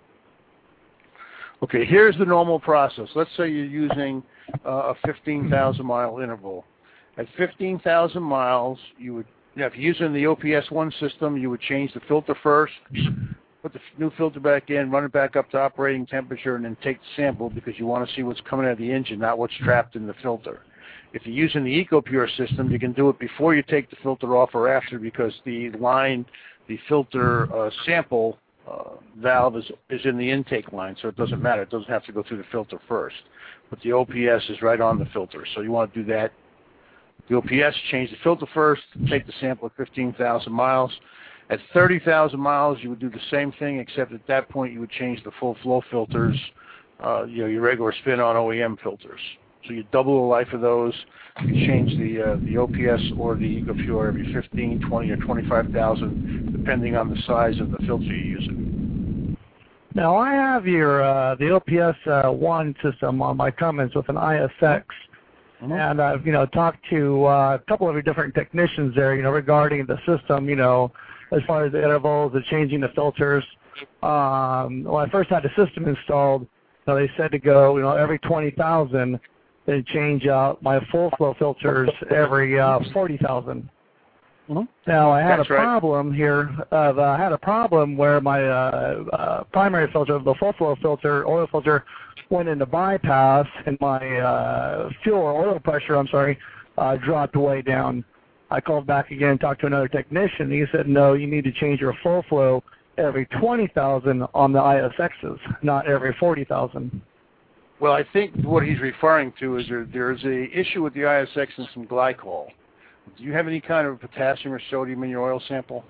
Okay, here's the normal process. Let's say you're using uh, a fifteen thousand mile interval. At fifteen thousand miles, you would, you know, if you're using the O P S one system, you would change the filter first, put the new filter back in, run it back up to operating temperature, and then take the sample because you want to see what's coming out of the engine, not what's trapped in the filter. If you're using the EcoPure system, you can do it before you take the filter off or after because the line, the filter uh, sample uh, valve is, is in the intake line, so it doesn't matter. It doesn't have to go through the filter first. But the O P S is right on the filter, so you want to do that. The O P S, change the filter first, take the sample at fifteen thousand miles. At thirty thousand miles, you would do the same thing, except at that point you would change the full flow filters, uh, you know, your regular spin-on O E M filters. So you double the life of those. You change the uh, the O P S or the EcoPure every fifteen, twenty, or twenty-five thousand, depending on the size of the filter you're using.
Now, I have your uh, the O P S uh, one system on my Cummins with an I S X. Mm-hmm. And I've, you know, talked to uh, a couple of your different technicians there, you know, regarding the system, you know, as far as the intervals, the changing the filters. Um, when I first had the system installed, you know, they said to go, you know, every twenty thousand, then change out my full flow filters every uh, forty thousand. Mm-hmm. Now, I had That's a problem right. here. Of, uh, I had a problem where my uh, uh, primary filter, the full flow filter, oil filter, went into bypass, and my uh, fuel or oil pressure, I'm sorry, uh, dropped way down. I called back again and talked to another technician. He said, no, you need to change your full flow every twenty thousand on the I S Xs, not every forty thousand.
Well, I think what he's referring to is there, there's a issue with the I S X and some glycol. Do you have any kind of potassium or sodium in your oil sample?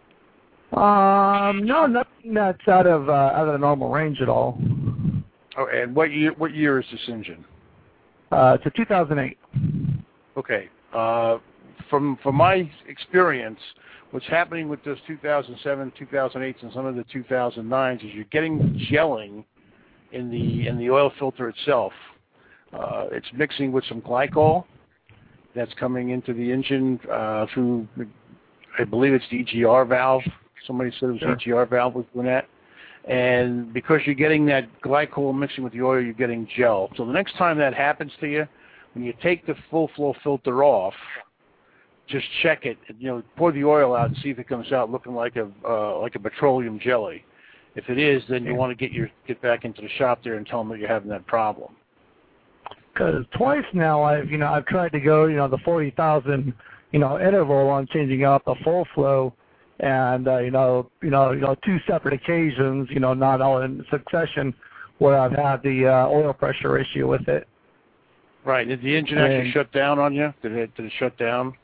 Um, no, nothing that's out of uh, out of the normal range at all.
Oh, and what year? What year is this engine?
Uh, it's a two thousand eight.
Okay. Uh, from from my experience, what's happening with those two thousand seven, two thousand eights, and some of the two thousand nines is you're getting gelling in the in the oil filter itself. Uh, it's mixing with some glycol that's coming into the engine uh, through, I believe it's the E G R valve. Somebody said it was sure. E G R valve was doing that. And because you're getting that glycol mixing with the oil, you're getting gel. So the next time that happens to you, when you take the full flow filter off, just check it. You know, pour the oil out and see if it comes out looking like a uh, like a petroleum jelly. If it is, then you want to get your get back into the shop there and tell them that you're having that problem.
Because twice now I've you know I've tried to go you know the forty thousand you know interval on changing out the full flow, and uh, you know you know you know two separate occasions you know not all in succession where I've had the uh, oil pressure issue with it.
Right. Did the engine and, actually shut down on you? Did it did it shut down?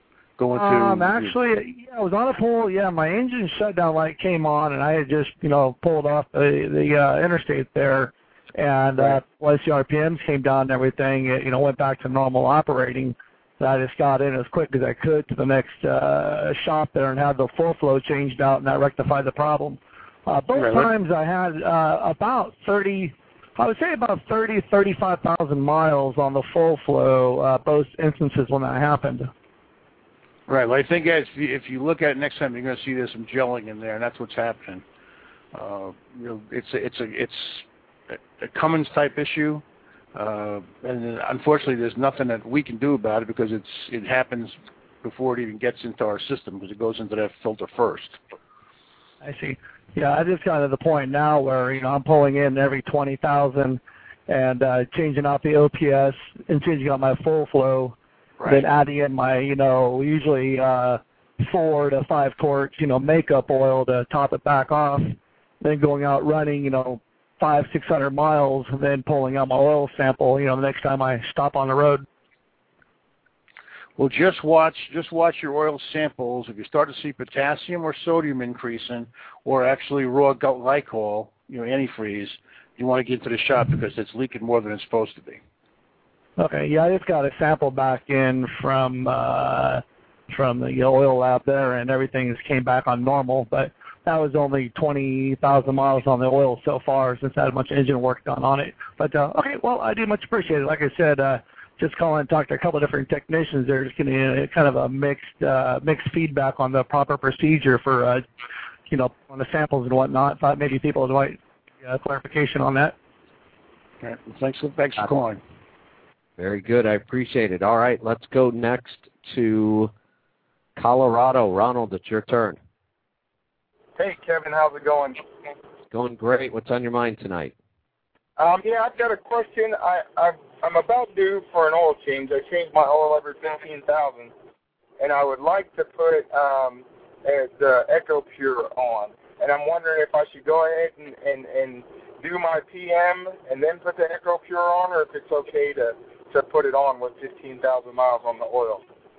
going to?
Um, actually, yeah, I was on a pull. Yeah, my engine shutdown light came on, and I had just, you know, pulled off the the uh, interstate there, and uh, once the R P Ms came down and everything, it, you know, went back to normal operating. So I just got in as quick as I could to the next uh, shop there and had the full flow changed out, and that rectified the problem. Uh, both
Really?
times I had uh, about thirty. I would say about thirty, thirty-five thousand miles on the full flow, uh, both instances when that happened.
Right. Well, I think as if you, if you look at it next time, you're going to see there's some gelling in there, and that's what's happening. Uh, you know, it's a, it's a it's a, a Cummins type issue, uh, and unfortunately, there's nothing that we can do about it because it's it happens before it even gets into our system because it goes into that filter first.
I see. Yeah, I just got to the point now where, you know, I'm pulling in every twenty thousand and uh, changing out the O P S and changing out my full flow, right. Then adding in my, you know, usually uh, four to five quarts, you know, makeup oil to top it back off, then going out running, you know, five, six hundred miles, and then pulling out my oil sample, you know, the next time I stop on the road.
Well, just watch just watch your oil samples. If you start to see potassium or sodium increasing, or actually raw glycol, you know, antifreeze, you want to get to the shop because it's leaking more than it's supposed to be.
Okay, yeah, I just got a sample back in from uh, from the oil lab there, and everything just came back on normal, but that was only twenty thousand miles on the oil so far since I had a bunch of engine work done on it. But, uh, okay, well, I do much appreciate it. Like I said, uh, just calling and talk to a couple of different technicians. They're just getting a, kind of a mixed uh, mixed feedback on the proper procedure for, uh, you know, on the samples and whatnot. Thought maybe people would like uh, clarification on that.
All right. Well, thanks, thanks for calling.
Very good. I appreciate it. All right, let's go next to Colorado. Ronald, it's your turn.
Hey, Kevin, how's it going?
Going great. What's on your mind tonight?
Um, yeah, I've got a question. I, I've, I'm about due for an oil change. I change my oil every fifteen thousand, and I would like to put um, the EcoPure on. And I'm wondering if I should go ahead and, and, and do my P M and then put the EcoPure on, or if it's okay to, to put it on with fifteen thousand miles on the oil.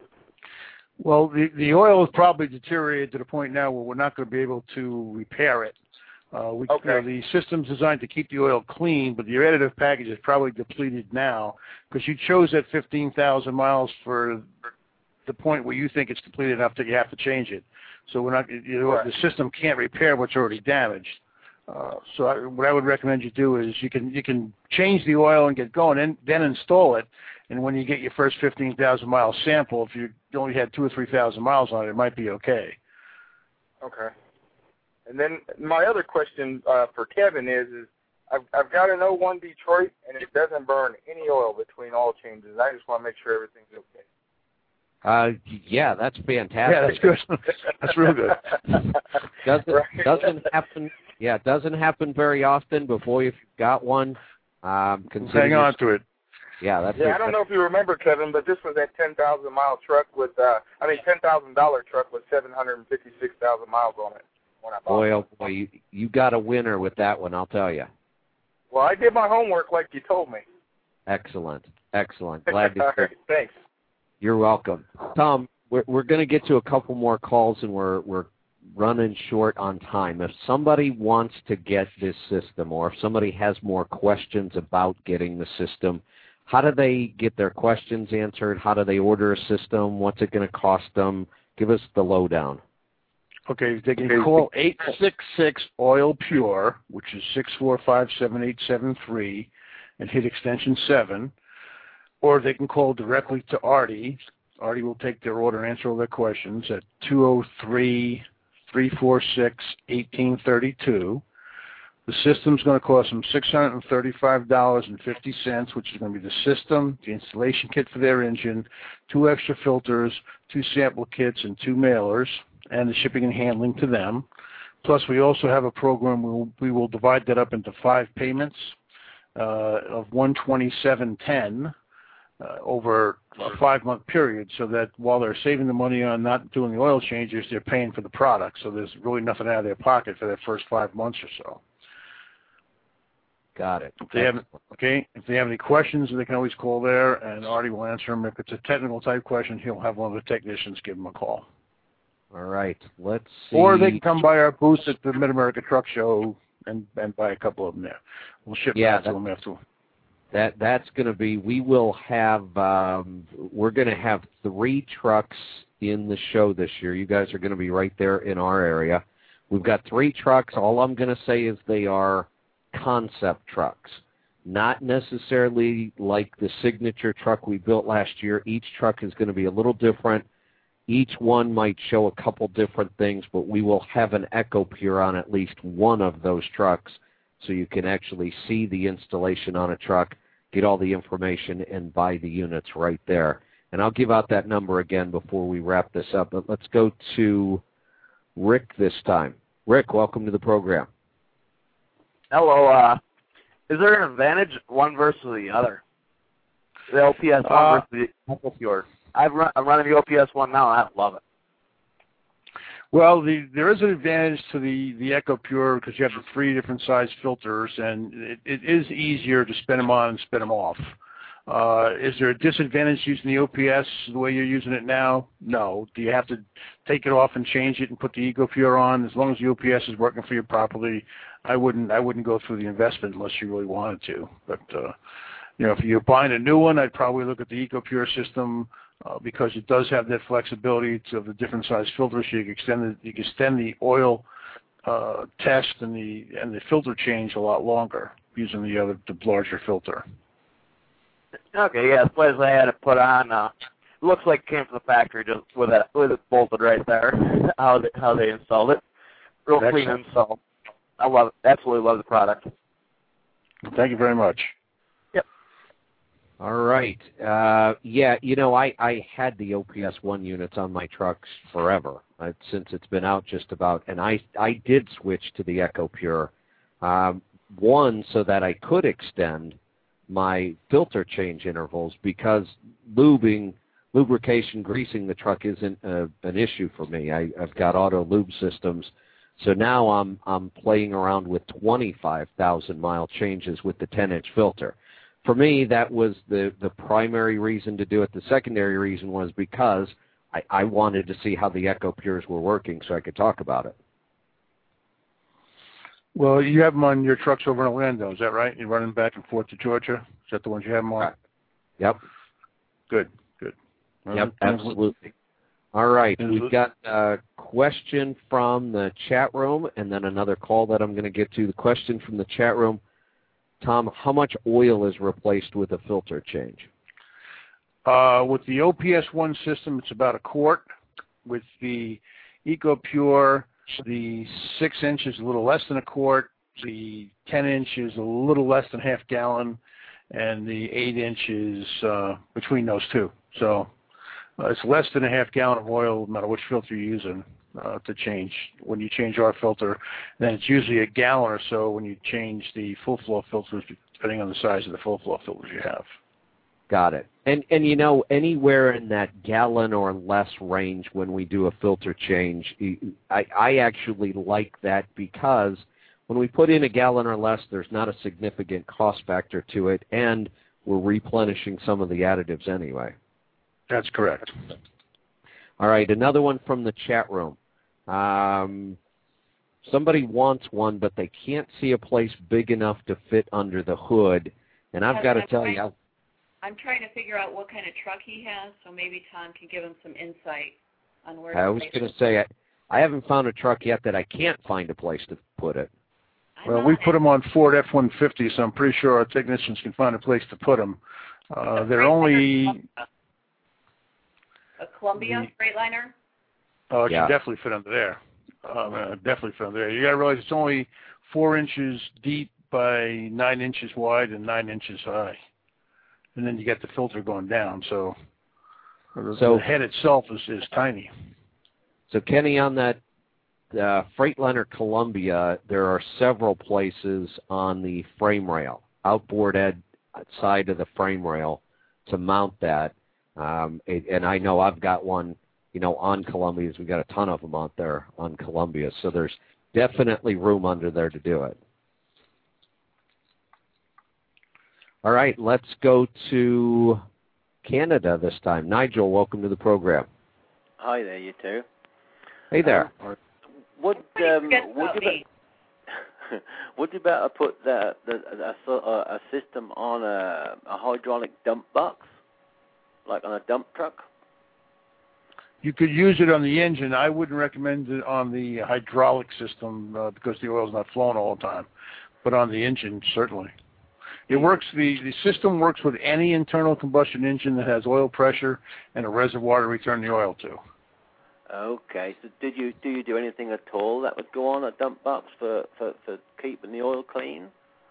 Well, the, the oil is probably deteriorated to the point now where we're not going to be able to repair it. Uh, we, okay. You know, the system's designed to keep the oil clean, but your additive package is probably depleted now because you chose that fifteen thousand miles for the point where you think it's depleted enough that you have to change it. So we're not, you know, right. The system can't repair what's already damaged. Uh, so I, what I would recommend you do is you can you can change the oil and get going, and then install it. And when you get your first fifteen thousand mile sample, if you only had two or three thousand miles on it, it might be okay.
Okay. And then my other question uh, for Kevin is, is I've, I've got an oh one Detroit, and it doesn't burn any oil between oil changes. I just want to make sure everything's okay.
Uh, yeah, that's fantastic.
Yeah, that's good. That's real good.
doesn't
right.
doesn't happen. Yeah, it doesn't happen very often. But boy, if you've got one, um, consider
hang on to it.
Yeah, that's.
Yeah,
it.
I don't know if you remember, Kevin, but this was that ten thousand mile truck with, uh, I mean, ten thousand dollar truck with seven hundred and fifty six thousand miles on it. When I bought
boy,
it.
oh boy, you you got a winner with that one. I'll tell you.
Well, I did my homework like you told me.
Excellent, excellent. Glad to
All right, thanks.
You're welcome, Tom. We're we're going to get to a couple more calls, and we're we're running short on time. If somebody wants to get this system, or if somebody has more questions about getting the system, how do they get their questions answered? How do they order a system? What's it going to cost them? Give us the lowdown.
Okay, they can call eight six six oil pure, which is six four five, seven eight seven three, and hit extension seven. Or they can call directly to Artie. Artie will take their order and answer all their questions at two oh three, three four six, one eight three two. The system's going to cost them six hundred thirty-five dollars and fifty cents, which is going to be the system, the installation kit for their engine, two extra filters, two sample kits, and two mailers, and the shipping and handling to them. Plus, we also have a program where we will divide that up into five payments uh, of one hundred twenty-seven ten uh, over a five-month period, so that while they're saving the money on not doing the oil changes, they're paying for the product. So there's really nothing out of their pocket for their first five months or so.
Got it.
If they have, okay, if they have any questions, they can always call there, and Artie will answer them. If it's a technical type question, he'll have one of the technicians give them a call.
All right. Let's see.
Or they can come by our booth at the Mid-America Truck Show and, and buy a couple of them there. We'll ship
yeah,
them to them after.
That that's going to be. We will have. Um, we're going to have three trucks in the show this year. You guys are going to be right there in our area. We've got three trucks. All I'm going to say is they are concept trucks, not necessarily like the signature truck we built last year. Each truck is going to be a little different. Each one might show a couple different things, but we will have an EcoPure on at least one of those trucks so you can actually see the installation on a truck, get all the information, and buy the units right there. And I'll give out that number again before we wrap this up. But let's go to Rick this time. Rick, welcome to the program.
Hello. Uh, is there an advantage one versus the other? The O P S one
uh,
versus the EcoPure. I've run, I'm running the O P S one now, and I love it.
Well, the, there is an advantage to the, the EcoPure because you have the three different size filters, and it, it is easier to spin them on and spin them off. Uh, is there a disadvantage using the O P S the way you're using it now? No. Do you have to take it off and change it and put the EcoPure on? As long as the O P S is working for you properly, I wouldn't I wouldn't go through the investment unless you really wanted to. But uh, you know, if you're buying a new one, I'd probably look at the EcoPure system uh, because it does have that flexibility to the different size filters. So you can extend the, you can extend the oil uh, test and the and the filter change a lot longer using the other the larger filter.
Okay, yeah, the place I had it put on, uh, looks like it came from the factory just with it, with it bolted right there, how they, how they installed it. Real
Excellent.
clean install. I love it. Absolutely love the product.
Thank you very much.
Yep.
All right. Uh, yeah, you know, I, I had the O P S one units on my trucks forever, uh, since it's been out just about, and I, I did switch to the EcoPure, um, one, so that I could extend my filter change intervals because lubing, lubrication, greasing the truck isn't a, an issue for me. I, I've got auto lube systems, so now I'm I'm playing around with twenty-five thousand mile changes with the ten inch filter. For me, that was the, the primary reason to do it. The secondary reason was because I, I wanted to see how the EcoPures were working so I could talk about it.
Well, you have them on your trucks over in Orlando, is that right? You're running back and forth to Georgia? Is that the ones you have them on?
Right. Yep.
Good, good.
Yep, absolutely. All right, we've got a question from the chat room and then another call that I'm going to get to. The question from the chat room, Tom, how much oil is replaced with a filter change?
Uh, with the O P S one system, it's about a quart. With the EcoPure, the six inch is a little less than a quart, the ten inch is a little less than half gallon, and the eight inch is uh, between those two. So uh, it's less than a half gallon of oil, no matter which filter you're using uh, to change. When you change our filter, then it's usually a gallon or so when you change the full flow filters, depending on the size of the full flow filters you have.
Got it. And, and you know, anywhere in that gallon or less range when we do a filter change, I, I actually like that because when we put in a gallon or less, there's not a significant cost factor to it, and we're replenishing some of the additives anyway.
That's correct.
All right, another one from the chat room. Um, somebody wants one, but they can't see a place big enough to fit under the hood, and I've got to tell you,
I'm trying to figure out what kind of truck he has, so maybe Tom can give him some insight on where.
I was going to say, I, I haven't found a truck yet that I can't find a place to put it.
Well, we put them on Ford F one fifty, so I'm pretty sure our technicians can find a place to put them. Uh, they're only
a Columbia Freightliner.
Oh, it
yeah.
can definitely fit under there. Um, uh, definitely fit under there. You got to realize it's only four inches deep by nine inches wide and nine inches high. And then you get the filter going down, so,
so
the head itself is, is tiny.
So, Kenny, on that uh, Freightliner Columbia, there are several places on the frame rail, outboard ed side of the frame rail, to mount that. Um, it, and I know I've got one, you know, on Columbias. We've got a ton of them out there on Columbia, so there's definitely room under there to do it. All right, let's go to Canada this time. Nigel, welcome to the program.
Hi there, you two.
Hey there.
Um, would um, would you be, would you better put the, the a, a, a system on a, a hydraulic dump box, like on a dump truck?
You could use it on the engine. I wouldn't recommend it on the hydraulic system uh, because the oil's not flowing all the time. But on the engine, certainly. It works. The, the system works with any internal combustion engine that has oil pressure and a reservoir to return the oil to.
Okay. So did you do you do anything at all that would go on a dump box for, for, for keeping the oil clean?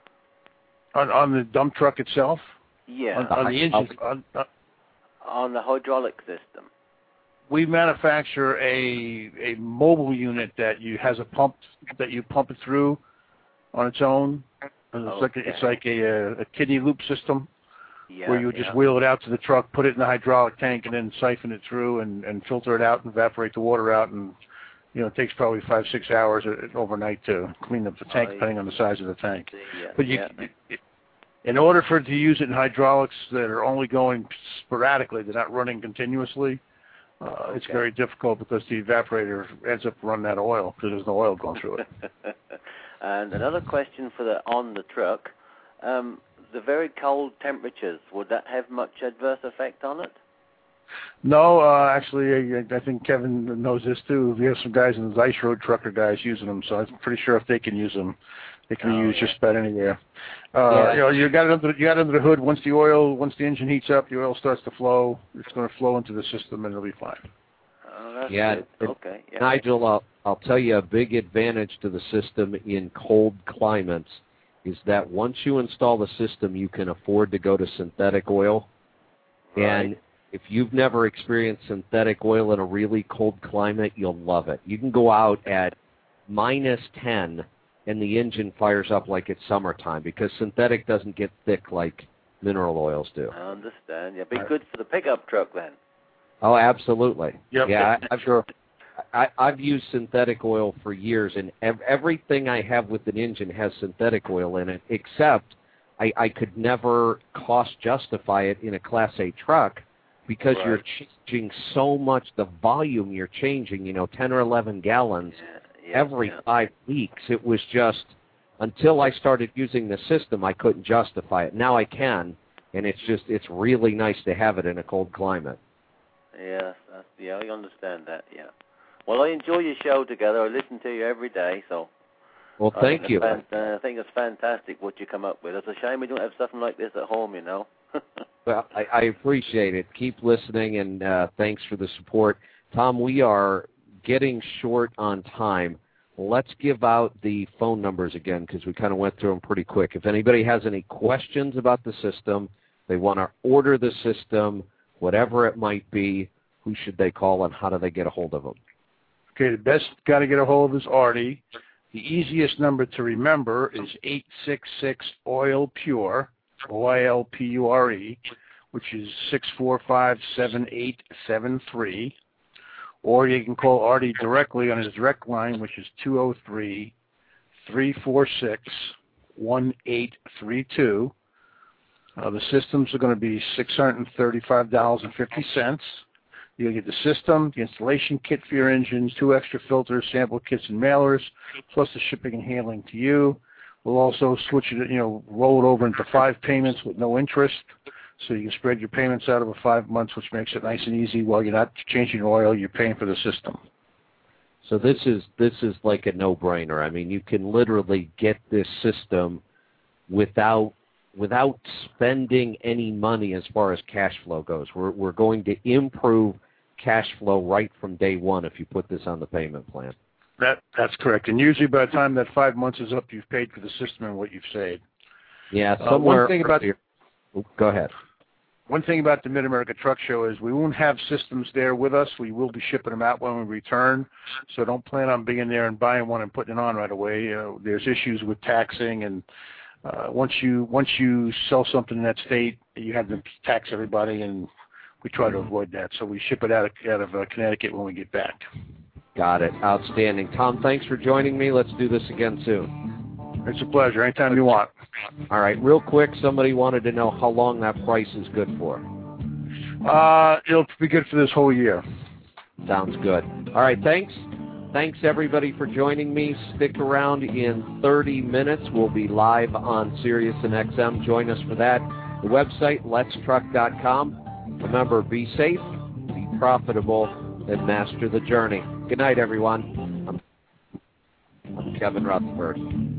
On on the dump truck itself?
Yeah.
On, on the engine. On, uh,
on the hydraulic system.
We manufacture a a mobile unit that you has a pump that you pump it through on its own. It's okay. like a, it's like a, a kidney loop system yeah, where you would yeah. just wheel it out to the truck, put it in the hydraulic tank, and then siphon it through and, and filter it out and evaporate the water out. And you know it takes probably five six hours overnight to clean up the tank, oh, depending on the size of the tank.
Yeah,
but you.
Yeah.
It, in order for it to use it in hydraulics that are only going sporadically, they're not running continuously. Uh, okay. It's very difficult because the evaporator ends up running out of oil because there's no oil going through it.
And another question for the on the truck, um, the very cold temperatures, would that have much adverse effect on it?
No, uh, actually, I, I think Kevin knows this too. We have some guys in the ice road trucker guys using them, so I'm pretty sure if they can use them, they can oh, be used yeah. just about anywhere. Uh, yeah. You know, you got it under you got it under the hood. Once the oil, once the engine heats up, the oil starts to flow. It's going to flow into the system, and it'll be fine.
Oh, that's
yeah.
good. Okay. Yeah.
Nigel, I'll, I'll tell you a big advantage to the system in cold climates is that once you install the system, you can afford to go to synthetic oil.
Right.
And if you've never experienced synthetic oil in a really cold climate, you'll love it. You can go out at minus ten, and the engine fires up like it's summertime because synthetic doesn't get thick like mineral oils do.
I understand. Yeah, be good for the pickup truck then.
Oh, absolutely.
Yep.
Yeah, I, I'm sure. I, I've used synthetic oil for years, and ev- everything I have with an engine has synthetic oil in it, except I, I could never cost justify it in a Class A truck because
right.
you're changing so much, the volume you're changing, you know, ten or eleven gallons
yeah, yeah,
every
yeah.
five weeks. It was just, until I started using the system, I couldn't justify it. Now I can, and it's just, it's really nice to have it in a cold climate.
Yes, that's, yeah, I understand that, yeah. Well, I enjoy your show together. I listen to you every day, so...
Well,
I
thank you.
Fan- uh, I think it's fantastic what you come up with. It's a shame we don't have something like this at home, you know.
Well, I, I appreciate it. Keep listening, and uh, thanks for the support. Tom, we are getting short on time. Let's give out the phone numbers again because we kind of went through them pretty quick. If anybody has any questions about the system, they want to order the system, whatever it might be, who should they call and how do they get a hold of them?
Okay, the best guy to get a hold of is Artie. The easiest number to remember is eight six six oil pure, O I L P U R E, which is six four five, seven eight seven three. Or you can call Artie directly on his direct line, which is two oh three, three four six, one eight three two. Uh, the systems are going to be six hundred thirty-five dollars and fifty cents. You'll get the system, the installation kit for your engines, two extra filters, sample kits and mailers, plus the shipping and handling to you. We'll also switch it, you know, roll it over into five payments with no interest, so you can spread your payments out over five months, which makes it nice and easy. While you're not changing your oil, you're paying for the system.
So this is this is like a no-brainer. I mean, you can literally get this system without without spending any money as far as cash flow goes. We're we're going to improve cash flow right from day one if you put this on the payment plan.
That that's correct. And usually by the time that five months is up, you've paid for the system and what you've saved.
Yeah,
Uh,
somewhere.
one thing about
earlier- oh, go ahead.
One thing about the Mid-America Truck Show is we won't have systems there with us. We will be shipping them out when we return. So don't plan on being there and buying one and putting it on right away. Uh, there's issues with taxing, and uh, once you once you sell something in that state, you have to tax everybody, and we try to avoid that. So we ship it out of, out of uh, Connecticut when we get back.
Got it. Outstanding. Tom, thanks for joining me. Let's do this again soon.
It's a pleasure. Anytime you want.
All right, real quick, somebody wanted to know how long that price is good for.
Uh, it'll be good for this whole year.
Sounds good. All right, thanks. Thanks, everybody, for joining me. Stick around in thirty minutes. We'll be live on Sirius and X M. Join us for that. The website, lets truck dot com. Remember, be safe, be profitable, and master the journey. Good night, everyone. I'm, I'm Kevin Rutherford.